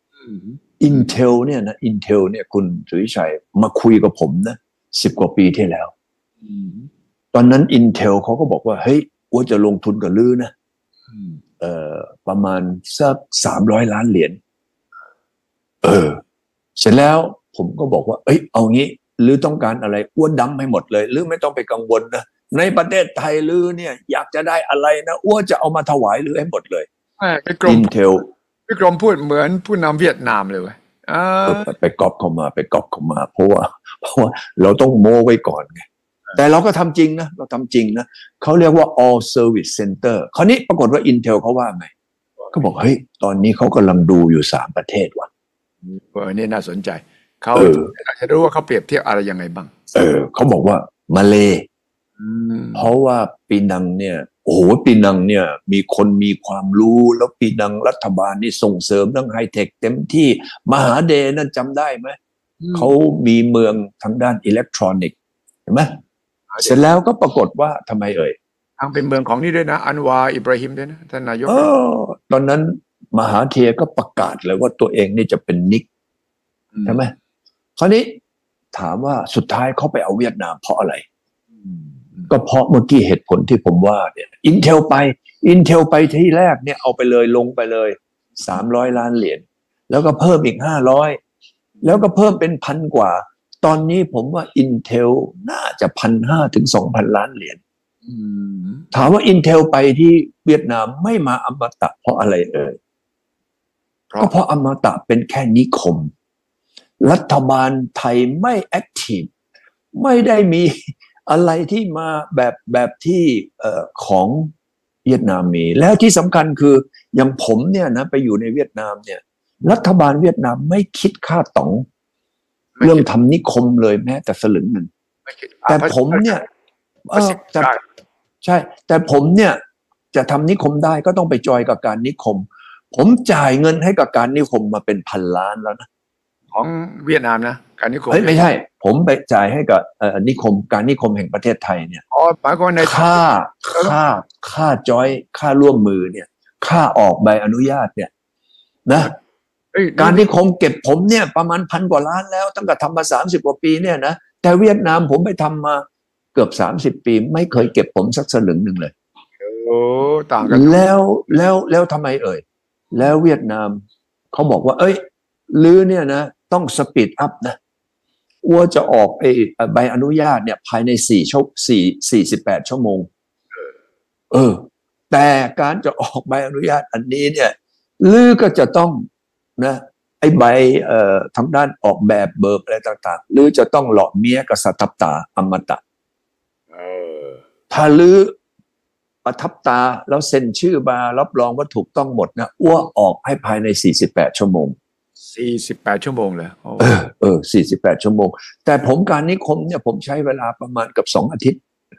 Intel เนี่ยนะ Intel เนี่ยคุณสุริชัยมาคุยกับผมนะสิบกว่าปีที่แล้วตอนนั้น Intel เขาก็บอกว่าเฮ้ยว่าจะลงทุนกับลือนะเอ่อประมาณสักสามร้อยล้านเหรียญเออเสร็จแล้วผมก็บอกว่าเอ้ยเอางี้ลือต้องการอะไรอ้วนดำให้หมดเลยลือไม่ต้องไปกังวลนะในประเทศไทยลือเนี่ยอยากจะได้อะไรนะอ้วนจะเอามาถวายลือให้หมดเลยพี่กรม Intel พี่กรมพูดเหมือนผู้นำเวียดนามเลยเว้ยไปก๊อปเข้ามาไปก๊อปเข้ามาเพราะว่าเพราะว่าเราต้องโม้ไว้ก่อนไงแต่เราก็ทำจริงนะเราทำจริงนะเขาเรียกว่า all service center คราวนี้ปรากฏว่า Intel เขาว่าไงเขาบอกเฮ้ยตอนนี้เขากำลังดูอยู่สามประเทศว่ะเออนี่น่าสนใจเขาอยากจะรู้ว่าเขาเปรียบเทียบอะไรยังไงบ้างเออเขาบอกว่ามาเลเพราะว่าปีนังเนี่ยโอ้โหปีนังเนี่ยมีคนมีความรู้แล้วปีนังรัฐบาลนี่ส่งเสริมเรื่องไฮเทคเต็มที่มหาเดชนั่นจำได้ไหมเขามีเมืองทางด้านอิเล็กทรอนิกส์เห็นไหมเสร็จแล้วก็ปรากฏว่าทำไมเอ่ยทางเป็นเมืองของนี่ด้วยนะอันวาอิบราฮิมด้วยนะท่านนายกตอนนั้นมหาเทก็ประกาศเลยว่าตัวเองนี่จะเป็นนิกใช่ไหมคราวนี้ถามว่าสุดท้ายเขาไปเอาเวียดนามเพราะอะไรก็เพราะเมื่อกี้เหตุผลที่ผมว่าเนี่ย Intel ไป Intel ไปที่แรกเนี่ยเอาไปเลยลงไปเลยสามร้อยล้านเหรียญแล้วก็เพิ่มอีกห้าร้อยแล้วก็เพิ่มเป็นพันกว่าตอนนี้ผมว่า Intel น่าจะพันห้าถึงสองพันล้านเหรียญถามว่า Intel ไปที่เวียดนามไม่มาอมตะเพราะอะไรเอ่ยก็เพราะอมตะเป็นแค่นิคมรัฐบาลไทยไม่แอคทีฟไม่ได้มีอะไรที่มาแบบแบบที่เอ่อของเวียดนามมีแล้วที่สำคัญคืออย่างผมเนี่ยนะไปอยู่ในเวียดนามเนี่ยรัฐบาลเวียดนามไม่คิดค่าต๋องเรื่องทำนิคมเลยแม้แต่สลึงหนึ่งแต่ผมเนี่ยเออแต่ใช่แต่ผมเนี่ยจะทำนิคมได้ก็ต้องไปจอยกับการนิคมผมจ่ายเงินให้กับการนิคมมาเป็นพันล้านแล้วนะของเวียดนามนะการนิคมไม่ใช่ผมไปจ่ายให้กับนิคมการนิคมแห่งประเทศไทยเนี่ยอ๋อหมายความในค่าค่าค่าจอยค่าร่วมมือเนี่ยค่าออกใบอนุญาตเนี่ยนะการนิคมเก็บผมเนี่ยประมาณพันกว่าล้านแล้วตั้งแต่ทำมาสามสิบกว่าปีเนี่ยนะแต่เวียดนามผมไปทำมาเกือบสามสิบปีไม่เคยเก็บผมสักสลึงหนึ่งเลยโอ้ต่างกันแล้วแล้วแล้วทำไมเอ่ยแล้วเวียดนามเขาบอกว่าเอ้ยลือเนี่ยนะต้องสปีดอัพนะว่าจะออกไอ้ใบอนุญาตเนี่ยภายในสี่ชั่วสี่สี่สิบแปดชั่วโมงเออแต่การจะออกใบอนุญาตอันนี้เนี่ยลือก็จะต้องนะไอ้ใบเอ่อทางด้านออกแบบเบิกอะไรต่างๆลือจะต้องหล่อเมียกับสทับตาอมตะถ้าลือประทับตาแล้วเซ็นชื่อมารับรองว่าถูกต้องหมดนะอ้วออกให้ภายในสี่สิบแปดชั่วโมงสี่สิบแปดชั่วโมงเลยเออเออสี่สิบแปดชั่วโมงแต่ผมการนิคมเนี่ยผมใช้เวลาประมาณกับสองอาทิตย์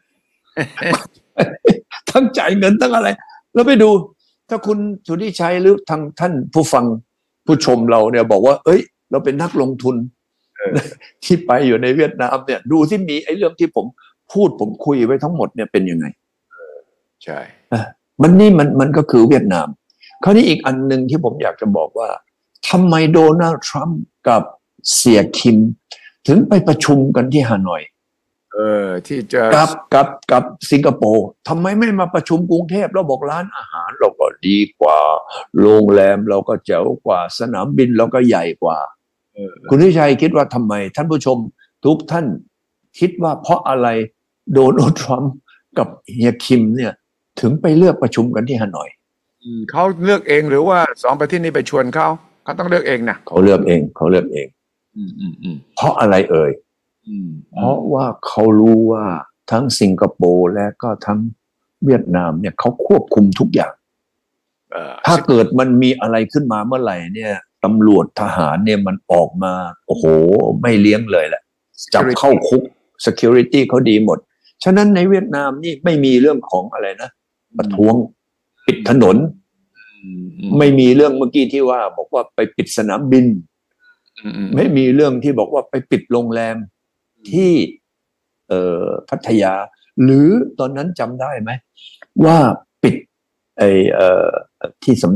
ทั้งจ่ายเงินทั้งอะไรแล้วไปดูถ้าคุณสุทธิชัยหรือทางท่านผู้ฟังผู้ชมเราเนี่ยบอกว่าเอ้ยเราเป็นนักลงทุนที่ไปอยู่ในเวียดนามเนี่ยดูที่มีไอ้เรื่องที่ผมพูดผมคุยไว้ทั้งหมดเนี่ยเป็นยังไงใช่มันนี่มันมันก็คือเวียดนามคราวนี้อีกอันหนึ่งที่ผมอยากจะบอกว่าทำไมโดนัลด์ทรัมป์กับเสียคิมถึงไปประชุมกันที่ฮานอยเออที่จะกับกับกับสิงคโปร์ทำไมไม่มาประชุมกรุงเทพแล้วบอกร้านอาหารเราก็ดีกว่าโรงแรมเราก็เจ๋วกว่าสนามบินเราก็ใหญ่กว่าคุณทิชัยคิดว่าทำไมท่านผู้ชมทุกท่านคิดว่าเพราะอะไรโดนัลด์ทรัมป์กับเฮียคิมเนี่ยถึงไปเลือกประชุมกันที่ฮานอยเขาเลือกเองหรือว่าสองประเทศนี้ไปชวนเขาเขาต้องเลือกเองนะเขาเลือกเองเขาเลือกเองเพราะอะไรเอ่ยเพราะว่าเขารู้ว่าทั้งสิงคโปร์และก็ทั้งเวียดนามเนี่ยเขาควบคุมทุกอย่างถ้าเกิดมันมีอะไรขึ้นมาเมื่อไหร่เนี่ยตำรวจทหารเนี่ยมันออกมาโอ้โหไม่เลี้ยงเลยแหละจับเข้าคุก security เขาดีหมดฉะนั้นในเวียดนามนี่ไม่มีเรื่องของอะไรนะประท้วงปิดถนนไม่มีเรื่องเมื่อกี้ที่ว่าบอกว่าไปปิดสนามบินไม่มีเรื่องที่บอกว่าไปปิดโรงแรมที่เอ่อพัทยาหรือตอนนั้นจำได้ไหมว่าปิดไอ้เอ่อที่สำนัก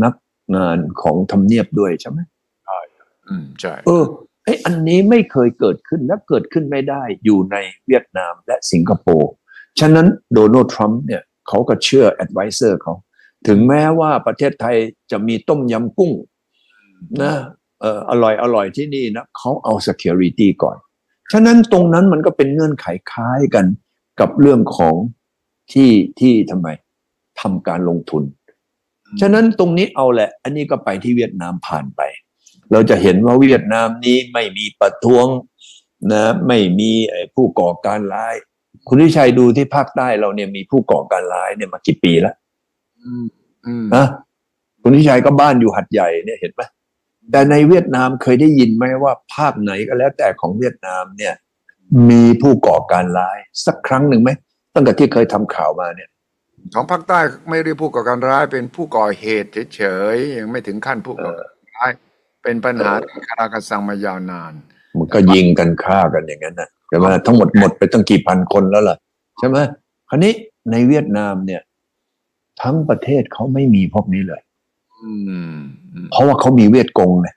งานของทำเนียบด้วยใช่ไหมใช่อืมใช่เออไอ้อันนี้ไม่เคยเกิดขึ้นและเกิดขึ้นไม่ได้อยู่ในเวียดนามและสิงคโปร์ฉะนั้นโดนัลด์ทรัมป์เนี่ยเขาก็เชื่อแอดไวเซอร์เขาถึงแม้ว่าประเทศไทยจะมีต้มยำกุ้งนะเอออร่อยอร่อยที่นี่นะเขาเอา security ก่อนฉะนั้นตรงนั้นมันก็เป็นเงื่อนไขคล้ายกันกับเรื่องของที่ที่ทำไมทำการลงทุนฉะนั้นตรงนี้เอาแหละอันนี้ก็ไปที่เวียดนามผ่านไปเราจะเห็นว่าเวียดนามนี้ไม่มีประท้วงนะไม่มีผู้ก่อการร้ายคุณวิชัยดูที่ภาคใต้เราเนี่ยมีผู้ก่อการร้ายเนี่ยมากี่ปีแล้วนะคุณวิชัยก็บ้านอยู่หัดใหญ่เนี่ยเห็นไหมแต่ในเวียดนามเคยได้ยินไหมว่าภาคไหนก็แล้วแต่ของเวียดนามเนี่ยมีผู้ก่อการร้ายสักครั้งหนึ่งไหมตั้งแต่ที่เคยทำข่าวมาเนี่ยของภาคใต้ไม่เรียกผู้ก่อการร้ายเป็นผู้ก่อเหตุเฉยๆยังไม่ถึงขั้นผู้ก่อการร้ายเป็นปัญหาที่คาราคาซังมายาวนานมันก็ยิงกันฆ่ากันอย่างนั้นนะใช่ไหมทั้งหมดหมดไปตั้งกี่พันคนแล้วล่ะใช่ไหมคราวนี้ในเวียดนามเนี่ยทั้งประเทศเขาไม่มีพวกนี้เลยเพราะว่าเขามีเวียดกงเนี่ย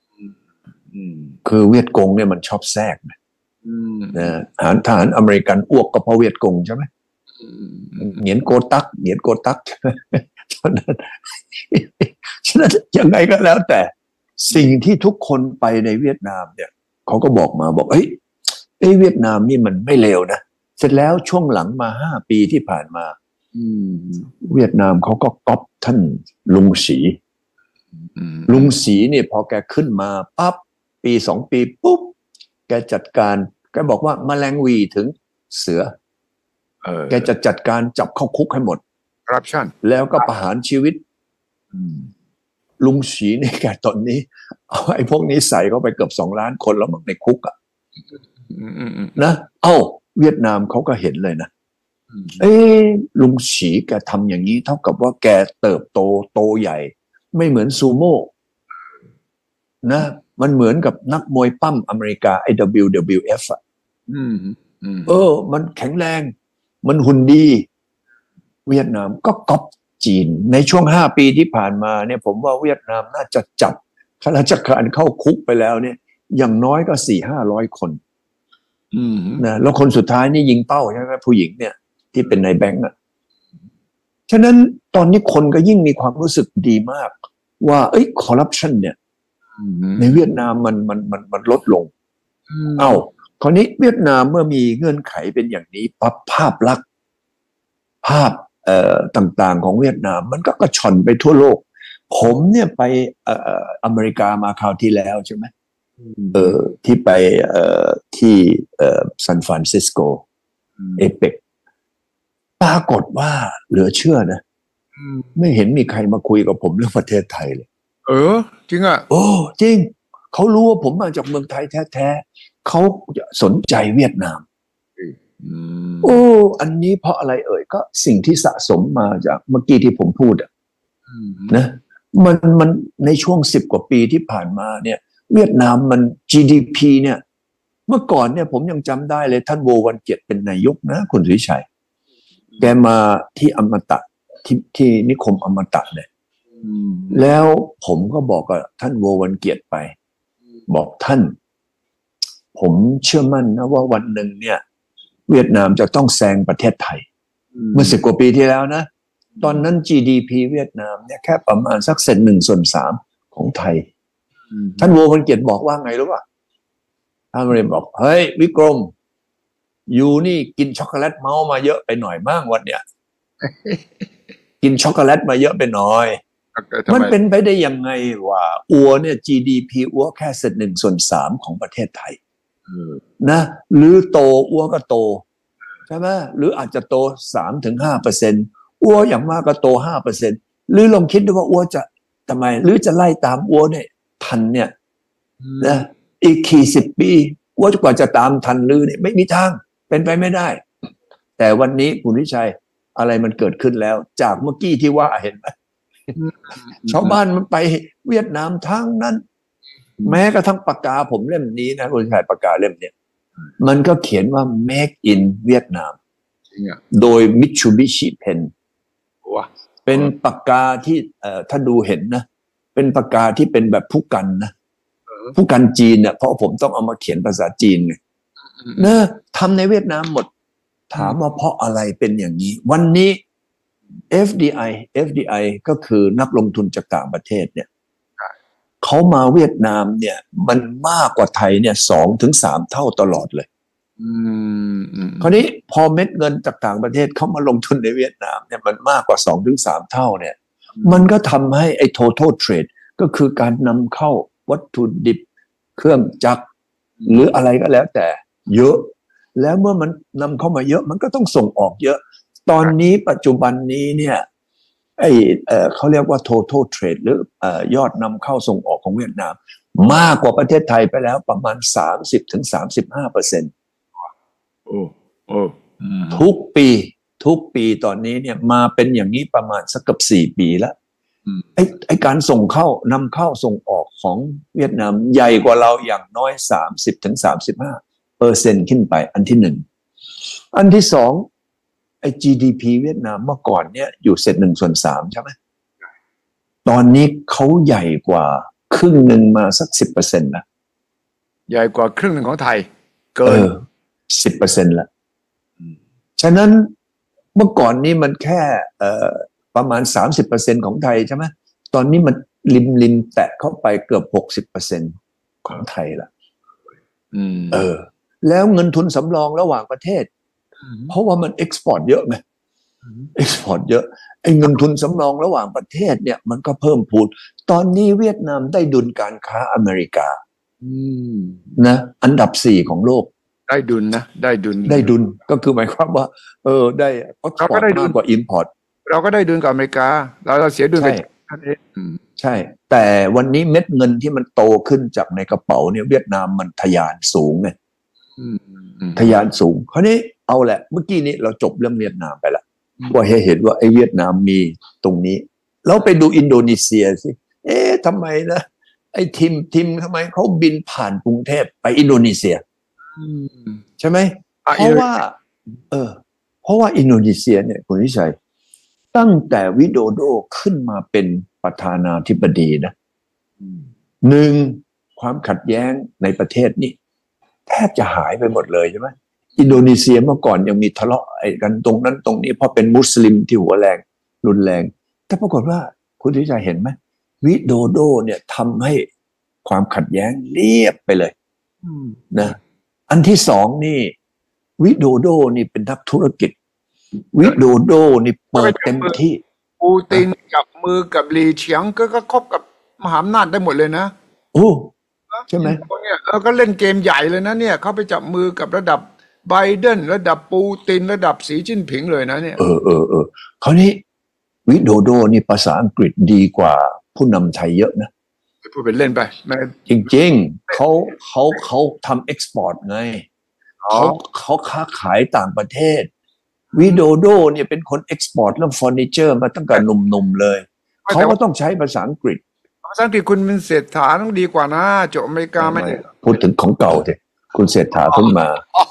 คือเวียดกงเนี่ยมันชอบแทรกนะทหารทหารอเมริกันอ้วกก็เพราะเวียดกงใช่ไหมเหงียนโกตักเหงียนโกตักฉะนั้นฉะนั้นยังไงก็แล้วแต่สิ่งที่ทุกคนไปในเวียดนามเนี่ยเขาก็บอกมาบอกเฮ้ยไอ้เวียดนามนี่มันไม่เลวนะเสร็จแล้วช่วงหลังมาห้าปีที่ผ่านมาเวียดนามเขาก็ก๊อปท่านลุงศรีลุงศรีเนี่ยพอแกขึ้นมาปั๊บปีสองปีปุ๊บแกจัดการแกบอกว่าแมลงวีถึงเสือแกจะจัดการจับเข้าคุกให้หมด corruption แล้วก็ประหารชีวิตลุงศรีเนี่ยแกตอนนี้เอาไอ้พวกนี้ใส่เข้าไปเกือบสองล้านคนแล้วมั้งในคุกอ่ะนะเอ้าเวียดนามเขาก็เห็นเลยนะเอ้ลุงศรีแกทำอย่างนี้เท่ากับว่าแกเติบโตโตใหญ่ไม่เหมือนซูโม่นะมันเหมือนกับนักมวยปั้มอเมริกาไอ้ ดับเบิลยู ดับเบิลยู เอฟ อ่ะเออมันแข็งแรงมันหุ่นดีเวียดนามก็ก๊อปจีนในช่วงห้าปีที่ผ่านมาเนี่ยผมว่าเวียดนามน่าจะจับข้าราชการเข้าคุกไปแล้วเนี่ยอย่างน้อยก็สี่ห้าร้อยคนนะแล้วคนสุดท้ายนี่ยิงเป้าใช่ไหมผู้หญิงเนี่ยที่เป็นในแบงก์อ่ะฉะนั้นตอนนี้คนก็ยิ่งมีความรู้สึกดีมากว่าเอ้ยคอร์รัปชันเนี่ยในเวียดนามมันมันมันมันลดลงเอ้าคราวนี้เวียดนามเมื่อมีเงื่อนไขเป็นอย่างนี้ปั๊บภาพลักษณ์ภาพเอ่อต่างๆของเวียดนามมันก็กระชอนไปทั่วโลกผมเนี่ยไปเอ่ออเมริกามาคราวที่แล้วใช่ไหมเออที่ไปเอ่อที่เอ่อซานฟรานซิสโกเอเปกปรากฏว่าเหลือเชื่อนะไม่เห็นมีใครมาคุยกับผมเรื่องประเทศไทยเลยเออจริงอ่ะโอ้จริงเขารู้ว่าผมมาจากเมืองไทยแท้ๆเขาสนใจเวียดนามโอ้อันนี้เพราะอะไรเอ่ยก็สิ่งที่สะสมมาจากเมื่อกี้ที่ผมพูดอะนะมันมันในช่วงสิบกว่าปีที่ผ่านมาเนี่ยเวียดนามมัน จี ดี พี เนี่ยเมื่อก่อนเนี่ยผมยังจำได้เลยท่านโววันเกียรติเป็นนายกนะคุณสุวิชัยแกมาที่อมตะที่ที่นิคมอมตะเนี่ยแล้วผมก็บอกกับท่านโววันเกียรติไปบอกท่านผมเชื่อมั่นนะว่าวันหนึ่งเนี่ยเวียดนามจะต้องแซงประเทศไทยเมื่อสิบกว่าปีที่แล้วนะตอนนั้น จี ดี พี เวียดนามเนี่ยแค่ประมาณสักเศษหนึ่งส่วนสามของไทยท่านโววันเกียรติบอกว่าไงรู้ป่ะท่านเรียนบอกเฮ้ยวิกรมอยู่นี่กินช็อกโกแลตเมาส์มาเยอะไปหน่อยมากวันเนี้ยกินช็อกโกแลตมาเยอะไปหน่อยมันเป็นไปได้ยังไงว่าอัวเนี่ย จี ดี พี อัวแค่เศษหนึ่งส่วนสามของประเทศไทยนะหรือโตอัวก็โตใช่ไหมหรืออาจจะโตสามถึงห้าเปอร์เซ็นต์อัวอย่างมากก็โตห้าเปอร์เซ็นต์หรือลองคิดดูว่าอัวจะทำไมหรือจะไล่ตามอัวเนี่ยทันเนี่ยนะอีกกี่สิบปีอัวกว่าจะตามทันหรือเนี่ยไม่มีทางเป็นไปไม่ได้แต่วันนี้คุณวิชัยอะไรมันเกิดขึ้นแล้วจากเมื่อกี้ที่ว่าเห็นไหมชาวบ้านมันไปเวียดนามทั้งนั้นแม้กระทั่งปากกาผมเล่มนี้นะคุณชัยปากกาเล่มเนี้ยมันก็เขียนว่า make in เวียดนามโดย Mitsubishi Pen เป็นปากกาที่เอ่อถ้าดูเห็นนะเป็นปากกาที่เป็นแบบผู้กันนะผู้กันจีนเนี่ยเพราะผมต้องเอามาเขียนภาษาจีนไงเนอะทำในเวียดนามหมดถามว่าเพราะอะไรเป็นอย่างนี้วันนี้ เอฟ ดี ไอ เอฟ ดี ไอ ก็คือนักลงทุนจากต่างประเทศเนี่ยเขามาเวียดนามเนี่ยมันมากกว่าไทยเนี่ยสองถึงสามเท่าตลอดเลยคราวนี้พอเม็ดเงินจากต่างประเทศเขามาลงทุนในเวียดนามเนี่ยมันมากกว่าสองถึงสามเท่าเนี่ยมันก็ทำให้ไอ้ total trade ก็คือการนำเข้าวัตถุดิบเครื่องจักรหรืออะไรก็แล้วแต่เยอะแล้วเมื่อมันนำเข้ามาเยอะมันก็ต้องส่งออกเยอะตอนนี้ปัจจุบันนี้เนี่ยไอ้เอ่อเขาเรียกว่า total trade หรือเอ่อยอดนำเข้าส่งออกของเวียดนามมากกว่าประเทศไทยไปแล้วประมาณ สามสิบถึงสามสิบห้าเปอร์เซ็นต์โอ้โอ้ทุกปีทุกปีตอนนี้เนี่ยมาเป็นอย่างนี้ประมาณสักเกือบสี่ปีแล้วไอ้ไอ้การส่งเข้านำเข้าส่งออกของเวียดนามใหญ่กว่าเราอย่างน้อย สามสิบถึงสามสิบห้าเปอร์เซ็นต์ ขึ้นไปอันที่หนึ่งอันที่สองไอ้ จี ดี พี เวียดนามเมื่อก่อนเนี่ยอยู่เศษหนึ่งส่วนสามใช่ไหมตอนนี้เขาใหญ่กว่าครึ่งหนึ่งมาสักสิบเปอร์เซ็นต์นะใหญ่กว่าครึ่งหนึ่งของไทยเกินสิบเปอร์เซ็นต์ละฉะนั้นเมื่อก่อนนี้มันแค่เอ่อประมาณสามสิบเปอร์เซ็นต์ของไทยใช่ไหมตอนนี้มันริมริมแตะเข้าไปเกือบหกสิบเปอร์เซ็นต์ของไทยละเออแล้วเงินทุนสำรองระหว่างประเทศเพราะว่ามันเอ็กซ์พอร์ตเยอะไงเอ็กซ์พอร์ตเยอะไอ้เงินทุนสำรองระหว่างประเทศเนี่ยมันก็เพิ่มพูนตอนนี้เวียดนามได้ดุลการค้าอเมริกานะอันดับสี่ของโลกได้ดุลนะได้ดุลได้ดุลก็คือหมายความว่าเออได้เอ็กซ์พอร์ตมากกว่าอิมพอร์ตเราก็ได้ดุลกับอเมริกาเราเราเสียดุลกับใช่แต่วันนี้เม็ดเงินที่มันโตขึ้นจากในกระเป๋าเนี่ยเวียดนามมันทะยานสูงไงทะยานสูงคราวนี้เอาแหละเมื่อกี้นี้เราจบเรื่องเวียดนามไปละว่าให้เห็นว่าไอ้เวียดนามมีตรงนี้แล้วไปดูอินโดนีเซียสิเอ๊ะทำไมนะไอ้ทีมทีมทำไมเขาบินผ่านกรุงเทพไปอินโดนีเซียใช่ไหมเพราะว่าเออเพราะว่าอินโดนีเซียเนี่ยคุณวิชัยตั้งแต่วิโดโดขึ้นมาเป็นประธานาธิบดีนะหนึ่งความขัดแย้งในประเทศนี่แทบจะหายไปหมดเลยใช่ไหมอินโดนีเซียเมื่อก่อนยังมีทะเลาะกันตรงนั้นตรงนี้เพราะเป็นมุสลิมที่หัวแรงรุนแรงแต่ปรากฏว่าคุณวิชัยเห็นไหมวิโดโดเนี่ยทำให้ความขัดแย้งเรียบไปเลยนะอันที่สองนี่วิโดโดนี่เป็นนักธุรกิจวิโดโดนี่เปิดเต็มที่ปูตินจับมือกับลีเฉียงก็ก็คบกับมหาอำนาจได้หมดเลยนะโอ้ใช่ไหมเนี่ยเออก็เล่นเกมใหญ่เลยนะเนี่ยเขาไปจับมือกับระดับไบเดนระดับปูตินระดับสีจิ้นผิงเลยนะเนี่ยเออเออเออคราวนี้วิโดโดนี่ภาษาอังกฤษดีกว่าผู้นำไทยเยอะนะพูดเป็นเล่นไปจริงๆเขาเขาเขาทำเอ็กซ์พอร์ตไงเขาเขาค้าขายต่างประเทศวิโดโดเนี่ยเป็นคนเอ็กซ์พอร์ตเรื่องเฟอร์นิเจอร์มาตั้งแต่หนุ่มๆเลยเขาก็ต้องใช้ภาษาอังกฤษภาษาอังกฤษคุณเป็นเศรษฐาต้องดีกว่านะจบอเมริกาไม่พูดถึงของเก่าเถอะคุณเศรษฐาเพิ่งมา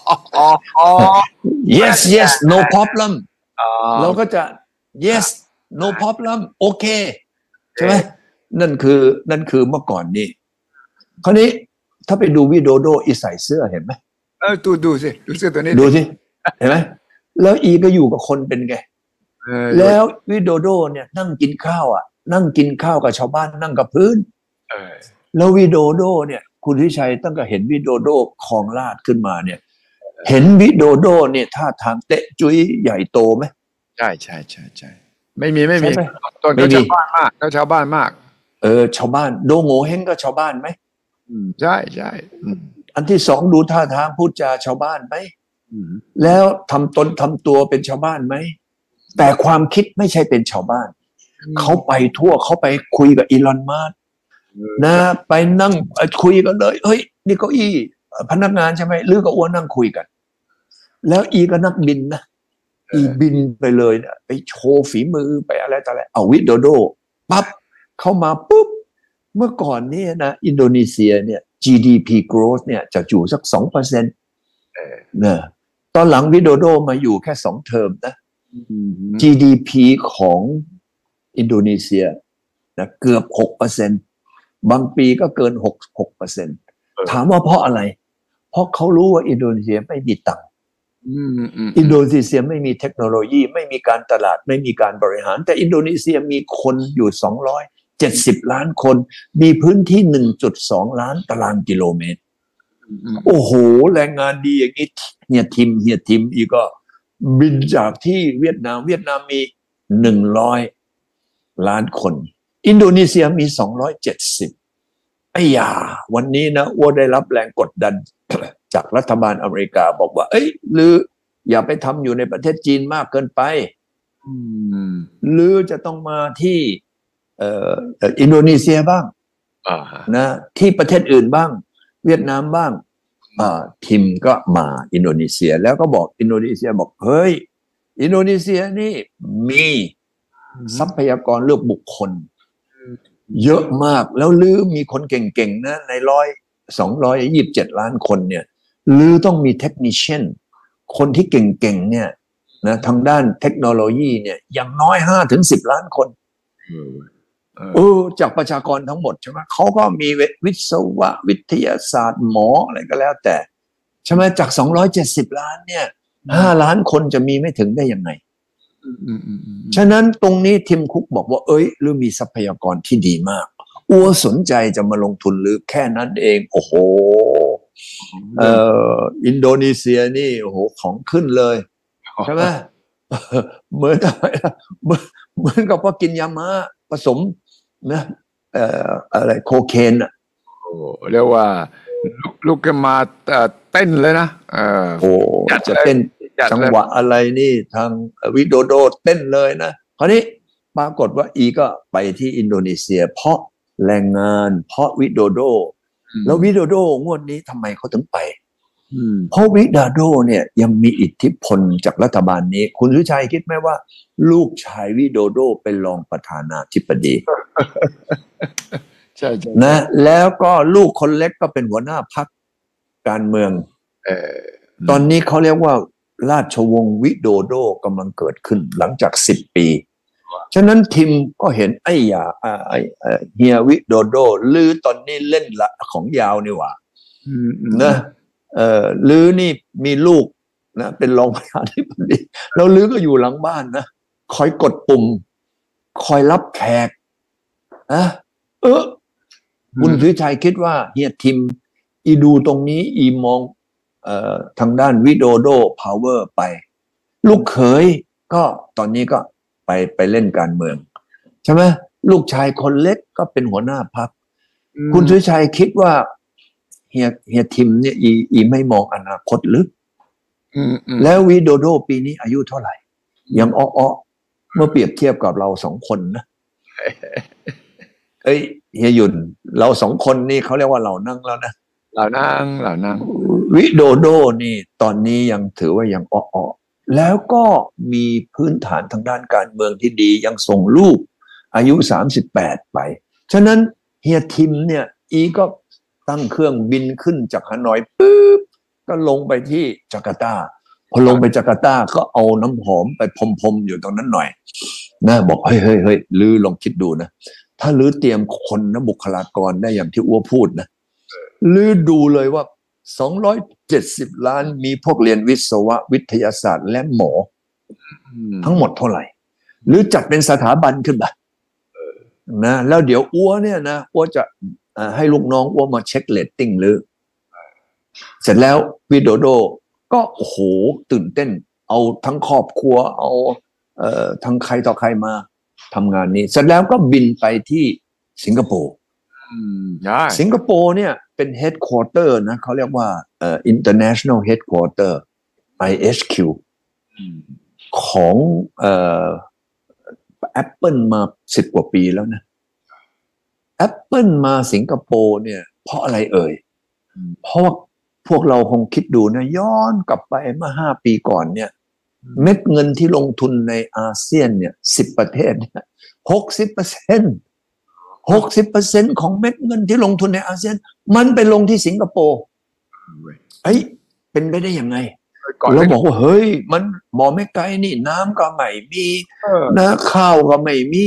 yes yes no problem เราก็จะ yes no problem โอเคใช่ไหมนั่นคือนั่นคือเมื่อก่อนนี่คราวนี้ถ้าไปดูวิโดโดอีใส่เสื้อเห็นไหมเออดูดูสิดูเสื้อตัวนี้ดูสิเห็นไหมแล้วอีก็อยู่กับคนเป็นไงแล้ววิโดโดเนี่ยนั่งกินข้าวอ่ะนั่งกินข้าวกับชาวบ้านนั่งกับพื้นแล้ววิโดโดเนี่ยคุณวิชัยตั้งแต่เห็นวิโดโดครองราชขึ้นมาเนี่ยเห็นวิโดโดเนี่ยท่าทางเตะจุ้ยใหญ่โตไหมใช่ใช่ใช่ใช่ไม่มีไม่มีต้นก็ชาวบ้านมากก็ชาวบ้านมากเออชาวบ้านโดโง่เฮงก็ชาวบ้านไหมใช่ใช่อันที่สองดูท่าทางพูดจาชาวบ้านไหมแล้วทำตนทำตัวเป็นชาวบ้านไหมแต่ความคิดไม่ใช่เป็นชาวบ้านเขาไปทั่วเขาไปคุยกับอีลอนมัสก์นะไปนั่งคุยกันเลยเฮ้ยนี่เก้าอี้พนักงานใช่ไหมลือกับอ้วนนั่งคุยกันแล้วอีก็นักบินนะอีบินไปเลยนะไปโชว์ฝีมือไปอะไรต่ออะไรเอาวิโดโดปั๊บเข้ามาปุ๊บเมื่อก่อนนี่นะอินโดนีเซียเนี่ย จี ดี พี growth เนี่ยจะอยู่สัก สองเปอร์เซ็นต์ นะตอนหลังวิโดโดมาอยู่แค่สองเทอมนะ จี ดี พี ของอินโดนีเซียนะเกือบหกเปอร์เซ็นต์บางปีก็เกินหกหกเปอร์เซ็นต์ถามว่าเพราะอะไรเพราะเขารู้ว่าอินโดนีเซียไม่มีตังค์อินโดนีเซียไม่มีเทคโนโลยีไม่มีการตลาดไม่มีการบริหารแต่อินโดนีเซียมีคนอยู่สองร้อยเจ็ดสิบล้านคนมีพื้นที่ หนึ่งจุดสอง ล้านตารางกิโลเมตรโอ้โหแรงงานดีอย่างนี้เฮียทิมเฮียทิมอีกก็บินจากที่เวียดนามเวียดนามมีหนึ่งร้อยล้านคนอินโดนีเซียมีสองร้อยเจ็ดสิบไอ้ยาวันนี้นะอ้วได้รับแรงกดดัน จากรัฐบาลอเมริกาบอกว่าเอ้ยหรืออย่าไปทำอยู่ในประเทศจีนมากเกินไปหรือจะต้องมาที่เอ่ออินโดนีเซียบ้างนะที่ประเทศอื่นบ้างเวียดนามบ้างอ่าทิมก็มาอินโดนีเซียแล้วก็บอกอินโดนีเซียบอกเฮ้ยอินโดนีเซียนี่มีทรัพยากรเลือกบุคคลเยอะมากแล้วลือมีคนเก่งๆนะในร้อยสองร้อยยี่สิบเจ็ดล้านคนเนี่ยลือต้องมีเทคนิชเชียนคนที่เก่งๆเนี่ยนะทางด้านเทคโนโลยีเนี่ยอย่างน้อยห้าถึงสิบล้านคนเออจากประชากรทั้งหมดใช่ไหมเขาก็มีวิศวะวิทยาศาสตร์หมออะไรก็แล้วแต่ใช่ไหมจากสองร้อยเจ็ดสิบล้านเนี่ยห้าล้านคนจะมีไม่ถึงได้ยังไงฉะนั้นตรงนี้ทิมคุกบอกว่าเอ้ยหรือมีทรัพยากรที่ดีมากอัวสนใจจะมาลงทุนหรือแค่นั้นเองโอ้โหเอ่ออินโดนีเซียนี่โอ้โหของขึ้นเลยใช่ไหมเหมือนอะไรเหมือนเหมือนกับว่ากินยาม้าผสมนะเอ่ออะไรโคเคนอ่ะโอ้เรียกว่าลุกขึ้นมาเต้นเลยนะเออโอ้จะเต้นจังหวะอะไรนี่ทางวิโดโดเต้นเลยนะคราวนี้ปรากฏว่าอีก็ไปที่อินโดนีเซียเพราะแรงงานเพราะวิโดโดแล้ววิโดโดงวดนี้ทำไมเขาถึงไปเพราะวิโดโดเนี่ยยังมีอิทธิพลจากรัฐบาลนี้คุณสุชัยคิดไหมว่าลูกชายวิโดโดเป็นรองประธานาธิบดีใช่นะแล้วก็ลูกคนเล็กก็เป็นหัวหน้าพรรคการเมืองเอ่อตอนนี้เขาเรียกว่าราชวงศ์วิโดโดกำลังเกิดขึ้นหลังจากสิบปีฉะนั้นทิมก็เห็นไอ้ยาไอ้เฮียวิโดโดลือตอนนี้เล่นละของยาวนี่หว่านะเอ่อลือนี่มีลูกนะเป็นรองประธานาธิบดีแล้วลือก็อยู่หลังบ้านนะคอยกดปุ่มคอยรับแขกนะเออคุณสุชัยคิดว่าเฮียทิมอีดูตรงนี้อีมองเอ่อทางด้านวิโดโดพาวเวอร์ไปลูกเขยก็ตอนนี้ก็ไปไปเล่นการเมืองใช่ไหมลูกชายคนเล็กก็เป็นหัวหน้าพรรคคุณสุชัยคิดว่าเฮียเฮียทิมเนี่ยอีอีไม่มองอนาคตหรือแล้ววิโดโดปีนี้อายุเท่าไหร่ยังอ้อๆเมื่อเปรียบเทียบกับเราสองคนนะเอ้ยเฮียหยุ่นเราสองคนนี่เขาเรียกว่าเรานั่งแล้วนะเรานั่งเรานั่งวิโดโดนี่ตอนนี้ยังถือว่ายังอ้อๆแล้วก็มีพื้นฐานทางด้านการเมืองที่ดียังส่งลูกอายุสามสิบแปดไปฉะนั้นเฮียทิมเนี่ยอีก็ตั้งเครื่องบินขึ้นจากฮานอยปุ๊บก็ลงไปที่จาการ์ตาพอลงไปจาการ์ตาก็เอาน้ำหอมไปพรมๆอยู่ตรงนั้นหน่อยนะบอกเฮ้ยเฮ้ยเฮ้ยลือลองคิดดูนะถ้าลือเตรียมคนนะบุคลากรได้อย่างที่อ้วพูดนะลือดูเลยว่าสองร้อยเจ็ดสิบล้านมีพวกเรียนวิศวะวิทยาศาสตร์และหมอทั้งหมดเท่าไหร่หรือจัดเป็นสถาบันขึ้นมานะแล้วเดี๋ยวอ้วเนี่ยนะอ้วจะให้ลูกน้องอ้วมาเช็คเรตติ้งหรือเสร็จแล้ววิโดโดก็โอ้โหตื่นเต้นเอาทั้งครอบครัวเอาเอ่อทั้งใครต่อใครมาทำงานนี้เสร็จแล้วก็บินไปที่สิงคโปร์สิงคโปร์เนี่ยเป็นเฮดควอเตอร์นะเขาเรียกว่าเอ่อ International Headquarter ไอ เอช คิว ของเอ่อ Apple มาสิบกว่าปีแล้วนะ Apple มาสิงคโปร์เนี่ยเพราะอะไรเอ่ยเพราะพวกเราคงคิดดูนะย้อนกลับไปเมื่อห้าปีก่อนเนี่ยเม็ดเงินที่ลงทุนในอาเซียนเนี่ยสิบประเทศเนี่ยหกสิบเปอร์เซ็นต์หกสิบเปอร์เซ็นต์ของเม็ดเงินที่ลงทุนในอาเซียนมันไปลงที่สิงคโปร์เอ้ยเป็นไปได้ยังไงเราบอกว่าเฮ้ยมันบ่อไม่ไกลนี่น้ำก็ไม่มีนะข้าวก็ไม่มี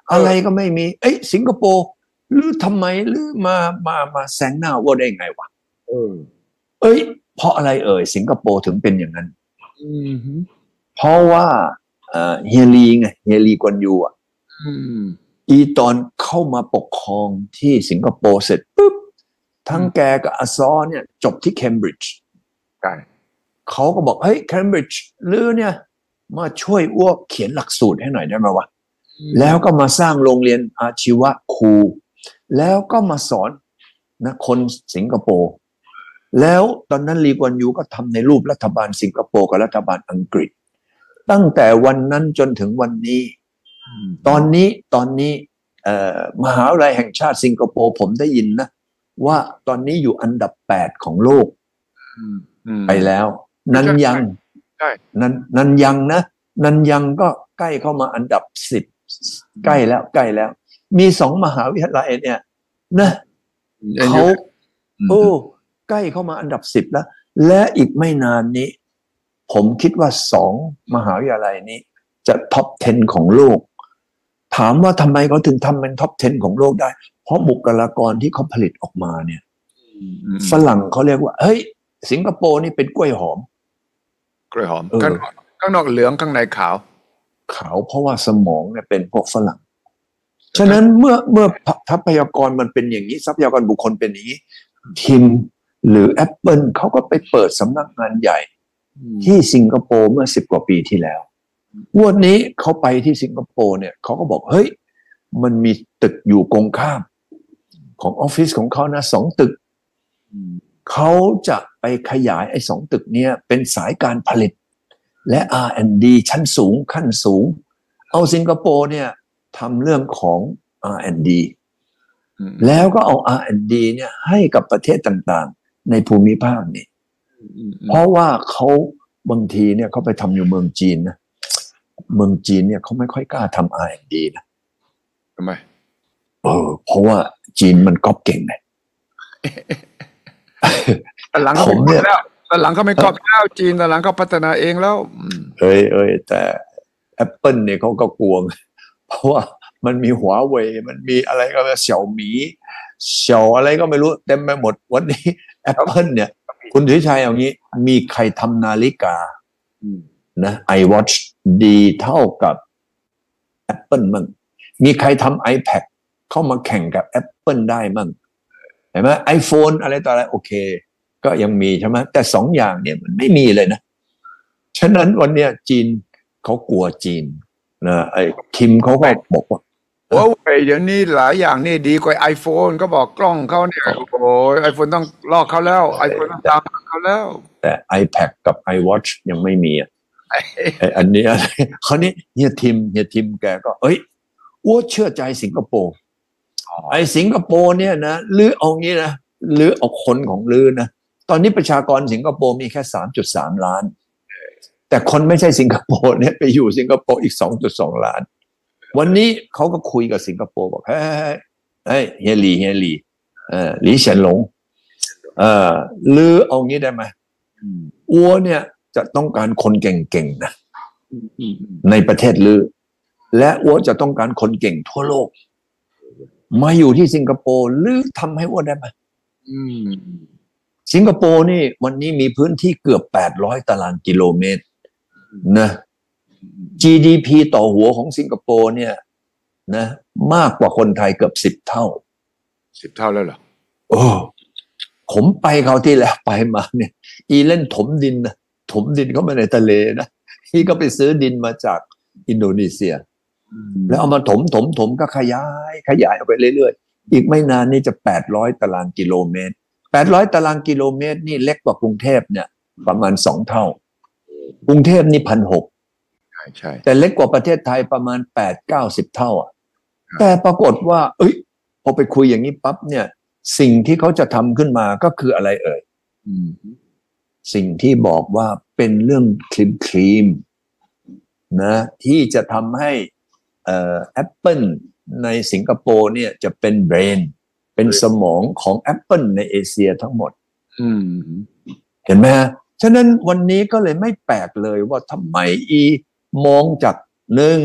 อะไรก็ไม่มีเอ้ยสิงคโปร์หรือทำไมหรือมามามาแซงหน้าว่าได้ไงวะเออเอ้ยเพราะอะไรเอ่ยสิงคโปร์ถึงเป็นอย่างนั้นเพราะว่าเฮียลีไงเฮียลีกวนยูอ่ะอีตอนเข้ามาปกครองที่สิงคโปร์เสร็จปุ๊บทั้งแกกับอาซอเนี่ยจบที่เคมบริดจ์เขาก็บอกเฮ้ยเคมบริดจ์หรือเนี่ยมาช่วยอ้วกเขียนหลักสูตรให้หน่อยได้ไหมวะแล้วก็มาสร้างโรงเรียนอาชีวะครูแล้วก็มาสอนนะคนสิงคโปร์แล้วตอนนั้นลีกวนยูก็ทำในรูปรัฐบาลสิงคโปร์กับรัฐบาลอังกฤษตั้งแต่วันนั้นจนถึงวันนี้ตอนนี้ตอนนี้มหาวิทยาลัยแห่งชาติสิงคโปร์ผมได้ยินนะว่าตอนนี้อยู่อันดับแปดของโลกไปแล้วนันยังนันนันยังนะนันยังก็ใกล้เข้ามาอันดับสิบใกล้แล้วใกล้แล้วมีสองมหาวิทยาลัยเนี่ยนะเขาโอ้ใกล้เข้ามาอันดับสิบแล้วและอีกไม่นานนี้ผมคิดว่าสองมหาวิทยาลัยนี้จะท็อปสิบของโลกถามว่าทำไมเขาถึงทำเป็นท็อปสิบของโลกได้เพราะบุคลากรที่เขาผลิตออกมาเนี่ยฝรั่งเขาเรียกว่าเฮ้ยสิงคโปร์นี่เป็นกล้วยหอมกล้วยหอมข้างนอกข้างนอกเหลืองข้างในขาวขาวเพราะว่าสมองเนี่ยเป็นพวกฝรั่งฉะนั้นเมื่อเมื่อทรัพยากรมันเป็นอย่างนี้ทรัพยากรบุคคลเป็นอย่างนี้ทิมหรือ Apple เขาก็ไปเปิดสำนักงานใหญ่ที่สิงคโปร์เมื่อสิบกว่าปีที่แล้ววันนี้เขาไปที่สิงคโปร์เนี่ยเขาก็บอกเฮ้ยมันมีตึกอยู่ตรงข้ามของออฟฟิศของเขานะสองตึกเขาจะไปขยายไอ้สองตึกเนี้ยเป็นสายการผลิตและ อาร์ แอนด์ ดี ชั้นสูงขั้นสูงเอาสิงคโปร์เนี่ยทำเรื่องของ อาร์ แอนด์ ดี แล้วก็เอา อาร์ แอนด์ ดี เนี่ยให้กับประเทศต่างๆในภูมิภาคนี่เพราะว่าเขาบางทีเนี่ยเขาไปทำอยู่เมืองจีนนะเมืองจีนเนี่ยเขาไม่ค่อยกล้าทำ อาร์ แอนด์ ดี นะทำไมเออเพราะว่าจีนมันก๊อปเก่งไงแต่หลังเขาไม่แล้วแต่หลังเขาไม่ก๊อปแล้วจีนแต่หลังเขาพัฒนาเองแล้วเอ้ยเอ้ยแต่ Apple เนี่ยเขาก็กลัวเพราะว่ามันมีหัวเว่ยมันมีอะไรก็เสี่ยวหมีเสี่ยวอะไรก็ไม่รู้เต็มไปหมดวันนี้ Apple เนี่ยคุณสุชัยเอางี้มีใครทำนาฬิกานะ iWatch ดีเท่ากับ Apple มั่งมีใครทำ iPad เข้ามาแข่งกับ Apple ได้มั่งเห็นไหม iPhone อะไรต่ออะไรโอเคก็ยังมีใช่ไหมแต่สองอย่างเนี่ยมันไม่มีเลยนะฉะนั้นวันเนี้ยจีนเขากลัวจีนนะไอ้คิมเขาก็บอกว่าโอ้ยเดี๋ยวนี้หลายอย่างนี่ดีกว่า iPhone ก็บอกกล้องเขาเนี่ยโอ้ย iPhone ต้องลอกเขาแล้ว iPhone ต้องตามเขาแล้วแต่ iPad กับ iWatch ยังไม่มีอ่ะไอ้อันนี้อะไรคราวนี้เฮียทิมเฮียทิมแกก็เอ้ยอ้วเชื่อใจสิงคโปร์ไอ้สิงคโปร์เนี่ยนะลือเอางี้นะลือเอาคนของลือนะตอนนี้ประชากรสิงคโปร์มีแค่ สามจุดสาม ล้านแต่คนไม่ใช่สิงคโปร์เนี่ยไปอยู่สิงคโปร์อีก สองจุดสอง ล้านวันนี้เขาก็คุยกับสิงคโปร์บอกเฮ้ยเฮ้ยเฮียหลีเฮียหลีเอ่อหลีเฉินหลงเอ่อลือเอางี้ได้ไหมอัวเนี่ยจะต้องการคนเก่งๆนะในประเทศลือและอัวจะต้องการคนเก่งทั่วโลกมาอยู่ที่สิงคโปร์ลือทำให้อัวได้ไหมสิงคโปร์นี่วันนี้มีพื้นที่เกือบแปดร้อยตารางกิโลเมตรนะ จี ดี พี ต่อหัวของสิงคโปร์เนี่ยนะมากกว่าคนไทยเกือบสิบเท่าสิบเท่าแล้วเหรอโอ้ผมไปเขาที่แล้วไปมาเนี่ยอีเล่นถมดินนะถมดินเข้ามาในทะเลนะที่ก็ไปซื้อดินมาจากอินโดนีเซียแล้วเอามาถมถมถมก็ขยายขยายออกไปเรื่อยๆอีกไม่นานนี่จะแปดร้อยตารางกิโลเมตรแปดร้อยตารางกิโลเมตรนี่เล็กกว่ากรุงเทพเนี่ยประมาณสองเท่ากรุงเทพนี่ หนึ่งพันหกร้อย ใช่แต่เล็กกว่าประเทศไทยประมาณ แปด เก้าสิบ เท่าอ่ะแต่ปรากฏว่าเอ้ยพอไปคุยอย่างนี้ปั๊บเนี่ยสิ่งที่เขาจะทำขึ้นมาก็คืออะไรเอ่ยสิ่งที่บอกว่าเป็นเรื่องครีมครีมนะที่จะทำให้เอ่อ Apple ในสิงคโปร์เนี่ยจะเป็นเบรนเป็นสมองของ Apple ในเอเชียทั้งหมดเห็นไหมฮะฉะนั้นวันนี้ก็เลยไม่แปลกเลยว่าทำไมอีมองจากหนึ่ง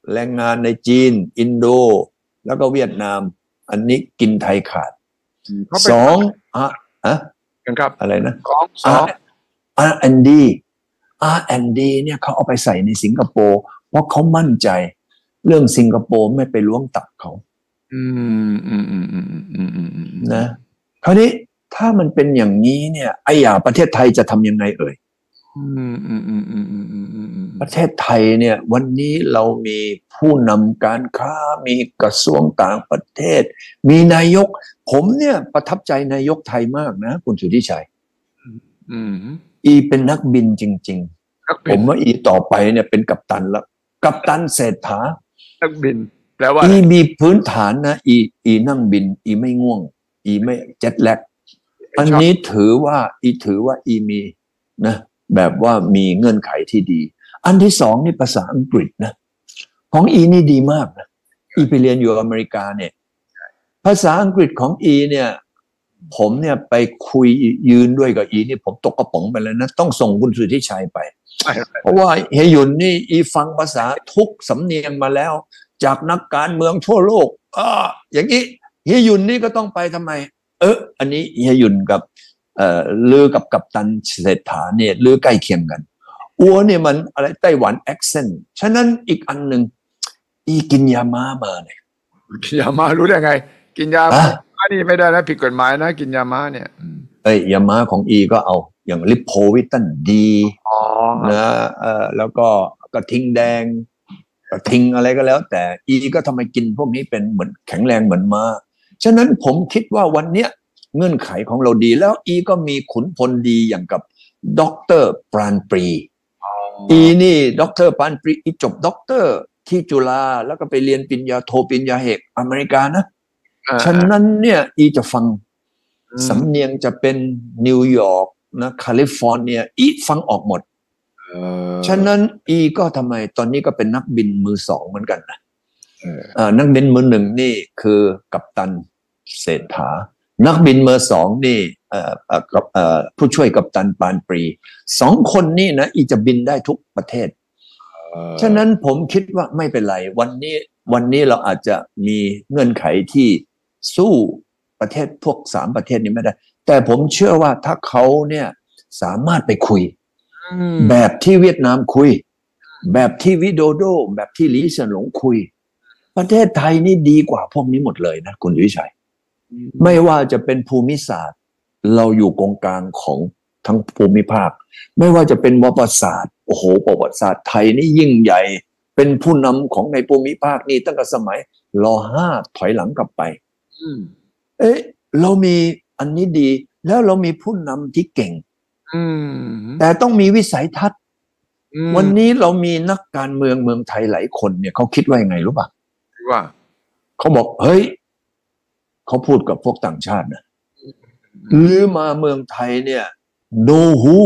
แรงงานในจีนอินโดแล้วก็เวียดนามอันนี้กินไทยขาดสองอ่ะอ่ะครับอะไรนะของสองอาร์ แอนด์ ดี อาร์ แอนด์ ดี เนี่ยเขาเอาไปใส่ในสิงคโปร์เพราะเขามั่นใจเรื่องสิงคโปร์ไม่ไปล้วงตับเขาอืมอืมอืมอืมอืมอืมนะคราวนี้ถ้ามันเป็นอย่างนี้เนี่ยไอ้อย่างประเทศไทยจะทำยังไงเอ่ยอืมอืมอืมอืมอืมอืมอืมประเทศไทยเนี่ยวันนี้เรามีผู้นำการค้ามีกระทรวงต่างประเทศมีนายกผมเนี่ยประทับใจนายกไทยมากนะคุณสุทธิชัยอืมอีเป็นนักบินจริงๆผมว่าอีต่อไปเนี่ยเป็นกัปตันแล้วกัปตันเศรษฐานักบินแปลว่าอีมีพื้นฐานนะอีอีนั่งบินอีไม่ง่วงอีไม่เจ็ตแลกอันนี้ถือว่าอีถือว่าอีมีนะแบบว่ามีเงื่อนไขที่ดีอันที่สองนี่ภาษาอังกฤษนะของอีนี่ดีมากนะอีไปเรียนอยู่อเมริกาเนี่ยภาษาอังกฤษของอีเนี่ยผมเนี่ยไปคุยยืนด้วยกับอีนี่ผมตกกระป๋องไปเลยนะต้องส่งคุณสุทธิชัยไปเพราะว่าเฮยุนนี่อีฟังภาษาทุกสำเนียงมาแล้วจากนักการเมืองทั่วโลกอ่าอย่างนี้เฮยุนนี่ก็ต้องไปทำไมเอออันนี้เฮยุนกับเอ่อลือกับกัปตันเศรษฐาเนี่ยลือใกล้เคียงกันอัวเนี่ยมันอะไรไต้หวันแอคเซนต์ฉะนั้นอีกอันหนึ่งอีกินยาม้ามาเนี่ยกินยาม้ารู้ได้ไงกินยาม้านี่ไม่ได้นะผิดกฎหมายนะกินยาม้าเนี่ยเอ้ยยาม้าของอีก็เอาอย่างลิปโพวิตันดีนะเออแล้วก็กระทิงแดงกระทิงอะไรก็แล้ว แต่อีก็ทำไมกินพวกนี้เป็นเหมือนแข็งแรงเหมือนม้าฉะนั้นผมคิดว่าวันเนี้ยเงื่อนไขของเราดีแล้วอีก็มีขุนพลดีอย่างกับด็อกเตอร์ปราณปรีอีนี่ด็อกเตอร์ปราณปรีอีจบด็อกเตอร์ที่จุฬาแล้วก็ไปเรียนปริญญาโทปริญญาเอกอเมริกานะฉะนั้นเนี่ยอีจะฟังสำเนียงจะเป็นนิวยอร์กนะแคลิฟอร์เนียอีฟังออกหมดฉะนั้นอีก็ทำไมตอนนี้ก็เป็นนักบินมือสองเหมือนกันนะนักบินมือหนึ่งนี่คือกัปตันเศรษฐานักบินมือสองนี่ผู้ช่วยกัปตันปานปรีสองคนนี่นะอีจะบินได้ทุกประเทศฉะนั้นผมคิดว่าไม่เป็นไรวันนี้วันนี้เราอาจจะมีเงื่อนไขที่สู้ประเทศพวกสามประเทศนี้ไม่ได้แต่ผมเชื่อว่าถ้าเขาเนี่ยสามารถไปคุยแบบที่เวียดนามคุยแบบที่วิโดโดแบบที่ลีเซินหลงคุยประเทศไทยนี่ดีกว่าพวกนี้หมดเลยนะคุณวิชัยไม่ว่าจะเป็นภูมิศาสตร์เราอยู่กองกลางของทั้งภูมิภาคไม่ว่าจะเป็นประวัติศาสตร์โอ้โหประวัติศาสตร์ไทยนี่ยิ่งใหญ่เป็นผู้นำของในภูมิภาคนี่ตั้งแต่สมัยรอห้าถอยหลังกลับไปเอ๊ะเรามีอันนี้ดีแล้วเรามีผู้นำที่เก่งแต่ต้องมีวิสัยทัศน์วันนี้เรามีนักการเมืองเมืองไทยหลายคนเนี่ยเขาคิดว่ายังไงรู้ป่ะว่าเขาบอกเฮ้ยเขาพูดกับพวกต่างชาตินะหรือมาเมืองไทยเนี่ย know who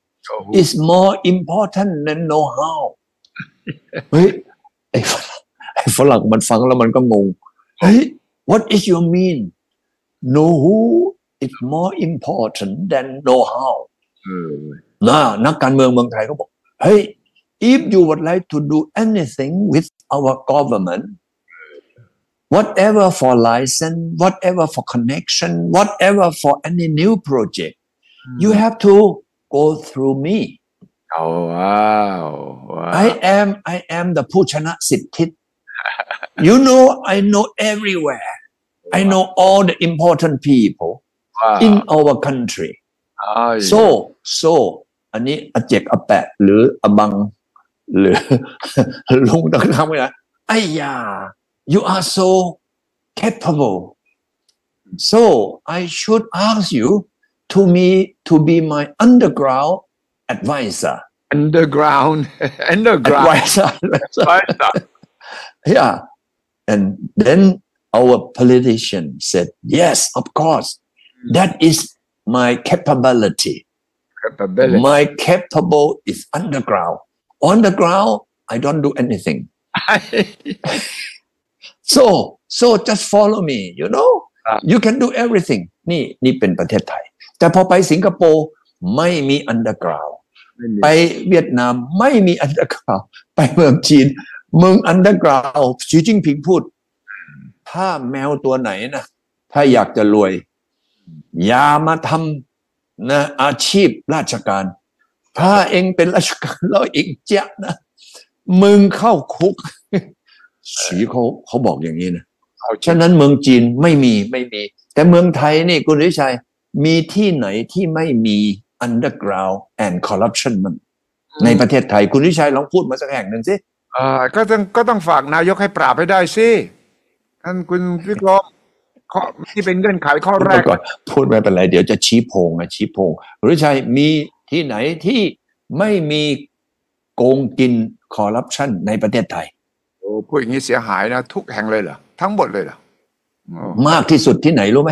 is more important than know how เฮ้ยไอ้ไอ้ฝรั่งมันฟังแล้วมันก็งงเฮ้ย what is your mean know who is more important than know how นะนักการเมืองเมืองไทยเขาบอกเฮ้ย if you would like to do anything with our government whatever for license whatever for connection whatever for any new project you have to go through me oh wow, wow. I am I am the ผู้ชนะสิทธิ you know I know everywhere I know all the important people wow. in our country oh, yeah. so so อันนี้อาเจกอาแปะหรืออบังหรือลุงต่างๆไม่นะไอ้ยา you are so capable so I should ask you to me to be my underground advisor underground underground advisor yeah and then our politician said yes of course that is my capability capability my capable is underground on the ground I don't do anything so so just follow me you know you can do everything นี่นี่เป็นประเทศไทยแต่พอไปสิงคโปร์ไม่มี underground ไปเวียดนามไม่มี underground ไปเมืองจีนมึงอันเดอร์กราวด์สีจิ้งผิงพูดถ้าแมวตัวไหนนะถ้าอยากจะรวยอย่ามาทำนะอาชีพราชการถ้าเองเป็นราชการแล้วเองเจ๊ะนะมึงเข้าคุกสีเขาเขาบอกอย่างนี้นะฉะนั้นเมืองจีนไม่มีไม่มีแต่เมืองไทยนี่คุณวิชัยมีที่ไหนที่ไม่มี underground and corruption มันในประเทศไทยคุณวิชัยลองพูดมาสักแห่งหนึ่งสิอ่าก็ต้องก็ต้องฝากนายกให้ปราบให้ได้สิท่านคุณวิกรมข้อที่เป็นเงื่อนไขข้อแรกก่อนพูดไม่เป็นไรเดี๋ยวจะชี้โพงนะชี้โพงคุณวิชัยมีที่ไหนที่ไม่มีโกงกินคอร์รัปชันในประเทศไทยโอ้พูดอย่างนี้เสียหายนะทุกแห่งเลยเหรอทั้งหมดเลยเหรอมากที่สุดที่ไหนรู้ไหม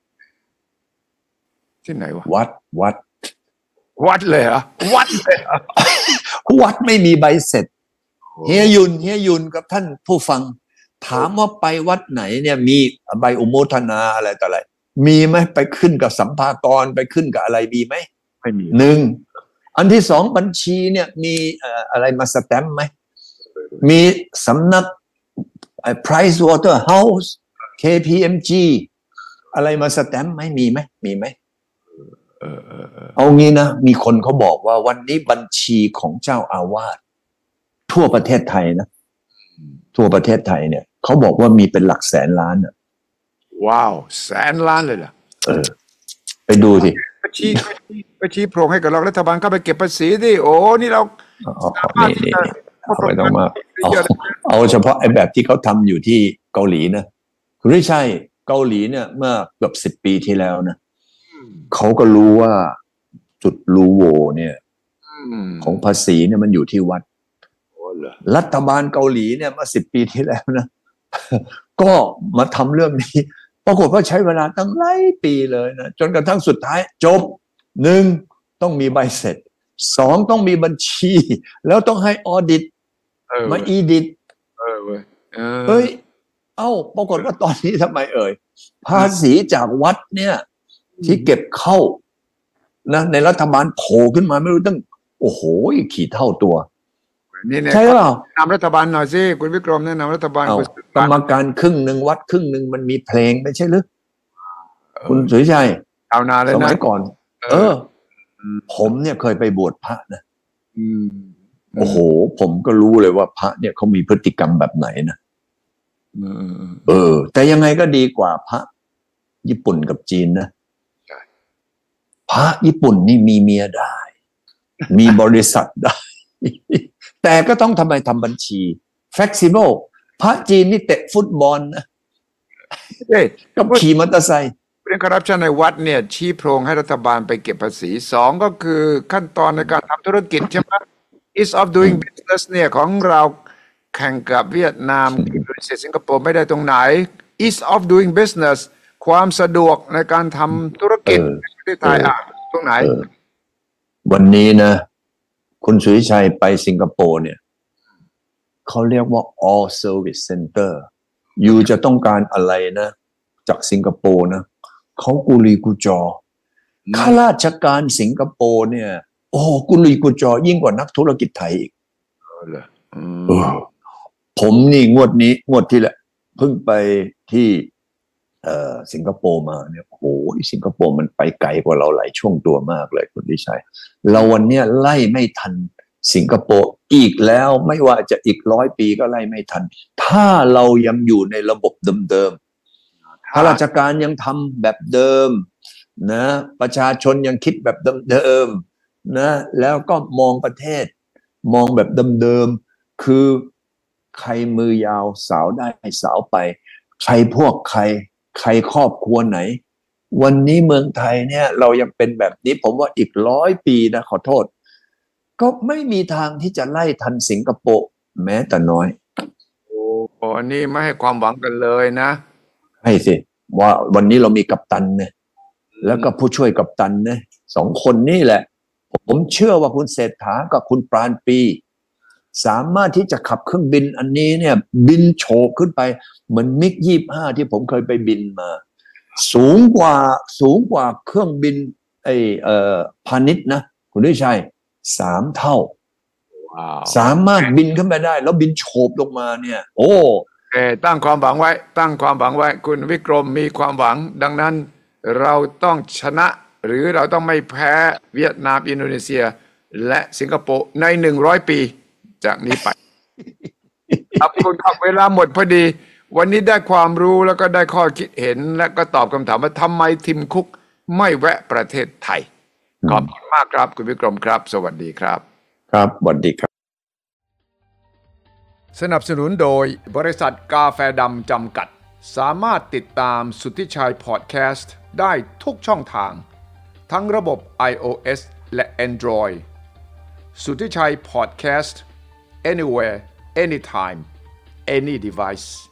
ที่ไหนวะวัดวัดวัดเลยเหรอวัดเลยเหรอวัดไม่มีใบเสร็จเฮียยุนเฮียยุนกับท่านผู้ฟังถามว่าไปวัดไหนเนี่ยมีใบอุโมทนาอะไรต่ออะไรมีไหมไปขึ้นกับสัมภากรไปขึ้นกับอะไรมีไหมไม่มีหนึ่งอันที่สองบัญชีเนี่ยมีอะไรมาสแตมป์ไหมมีสำนัก Price Waterhouse เค พี เอ็ม จี อะไรมาสแตมป์ไหมมีไหมมีไหมเออเออเออเอางี้นะมีคนเขาบอกว่าวันนี้บัญชีของเจ้าอาวาสทั่วประเทศไทยนะทั่วประเทศไทยเนี่ยเขาบอกว่ามีเป็นหลักแสนล้านอ่ะว้าวแสนล้านเลยเหรอเออไปดูสิก็ชี้ก็ชี้โพรงให้กับเรารัฐบาลเข้าไปเก็บภาษีดิโอ้นี่เรานี่นี่ไม่ต้องมาเอาเอาเฉพาะไอ้แบบที่เขาทำอยู่ที่เกาหลีนะคุณไม่ใช่เกาหลีเนี่ยเมื่อเกือบสิบปีที่แล้วนะเขาก็รู้ว่าจุดรูโหว่เนี่ยของภาษีเนี่ยมันอยู่ที่วัดรัฐบาลเกาหลีเนี่ยเมื่อสิบปีที่แล้วนะก็มาทำเรื่องนี้ปรากฏว่าใช้เวลาตั้งหลายปีเลยนะจนกระทั่งสุดท้ายจบหนึ่งต้องมีใบเสร็จสองต้องมีบัญชีแล้วต้องให้ออดิตมาอีดิตเออเว้ยเอ้ยเอ้าปรากฏว่าตอนนี้ทำไมเอ่ยภาษีจากวัดเนี่ยที่เก็บเข้านะในรัฐบาลโผล่ขึ้นมาไม่รู้ตั้งโอ้โหกี่เท่าตัวใช่เปล่านำรัฐบาลหน่อยสิคุณวิกรมแนะนำรัฐบาลกรรมการครึ่งหนึ่งวัดครึ่งหนึ่งมันมีเพลงไม่ใช่หรือคุณสุริชัยเอานาเลยนะสมัยก่อนเออผมเนี่ยเคยไปบวชพระนะโอ้โหผมก็รู้เลยว่าพระเนี่ยเขามีพฤติกรรมแบบไหนนะเออแต่ยังไงก็ดีกว่าพระญี่ปุ่นกับจีนนะพระญี่ปุ่นนี่มีเมียได้มีบริษัทได้แต่ก็ต้องทำไมทำบัญชี flexible พระจีนนี่เตะฟุตบอลนะกับขี่มอเตอร์ไซค์เรื่องคอร์รัปชันในวัดเนี่ยชี้โพรงให้รัฐบาลไปเก็บภาษีสองก็คือขั้นตอนในการทำธุรกิจใช่ไหม ease of doing business เนี่ยของเราแข่งกับเวียดนามอินโดนีเซียสิงคโปร์ไม่ได้ตรงไหน ease of doing business ความสะดวกในการทำธุรกิจในประเทศไทยอ่ะตรงไหนวันนี้นะคุณสุริชัยไปสิงคโปร์เนี่ยเขาเรียกว่า all service center อยู่จะต้องการอะไรนะจากสิงคโปร์นะเขากุลีกุจอข้าราชการสิงคโปร์เนี่ยโอ้กุลีกุจอยิ่งกว่านักธุรกิจไทยอีกผมนี่งวดนี้งวดที่แหละเพิ่งไปที่เอ่อสิงคโปร์มาเนี่ยโอ้ยสิงคโปร์มันไปไกลกว่าเราหลายช่วงตัวมากเลยคุณดิชัยเราวันเนี้ยไล่ไม่ทันสิงคโปร์อีกแล้วไม่ว่าจะอีกร้อยปีก็ไล่ไม่ทันถ้าเรายังอยู่ในระบบเดิมๆข้าราชการยังทำแบบเดิมนะประชาชนยังคิดแบบเดิมๆนะแล้วก็มองประเทศมองแบบเดิมๆคือใครมือยาวสาวได้สาวไปใครพวกใครใครครอบครัวไหนวันนี้เมืองไทยเนี่ยเรายังเป็นแบบนี้ผมว่าอีกร้อยปีนะขอโทษก็ไม่มีทางที่จะไล่ทันสิงคโปร์แม้แต่น้อยโอ้อันนี้ไม่ให้ความหวังกันเลยนะให้สิว่าวันนี้เรามีกัปตันเนี่ยแล้วก็ผู้ช่วยกัปตันเนี่ยสองคนนี่แหละผมเชื่อว่าคุณเศรษฐากับคุณปราณปีสามารถที่จะขับเครื่องบินอันนี้เนี่ยบินโฉบขึ้นไปเหมือนมิกยี่สิบห้าที่ผมเคยไปบินมาสูงกว่าสูงกว่าเครื่องบินไอเอ่อพาณิชย์นะคุณวิชัยสามเท่าสามารถบินขึ้นไปได้แล้วบินโฉบลงมาเนี่ยโอ้เอตั้งความหวังไว้ตั้งความหวังไว้คุณวิกรมมีความหวังดังนั้นเราต้องชนะหรือเราต้องไม่แพ้เวียดนามอินโดนีเซียและสิงคโปร์ในหนึ่งร้อยปีจากนี้ไป ขอบคุณครับเวลาหมดพอดีวันนี้ได้ความรู้แล้วก็ได้ข้อคิดเห็นและก็ตอบคำถามว่าทำไมทิมคุกไม่แวะประเทศไทยขอบคุณมากครับคุณวิกรมครับสวัสดีครับครับสวัสดีครับสนับสนุนโดยบริษัทกาแฟดำจำกัดสามารถติดตามสุทธิชัยพอดแคสต์ได้ทุกช่องทางทั้งระบบ iOS และ Android สุทธิชัยพอดแคสต์ anywhere anytime any device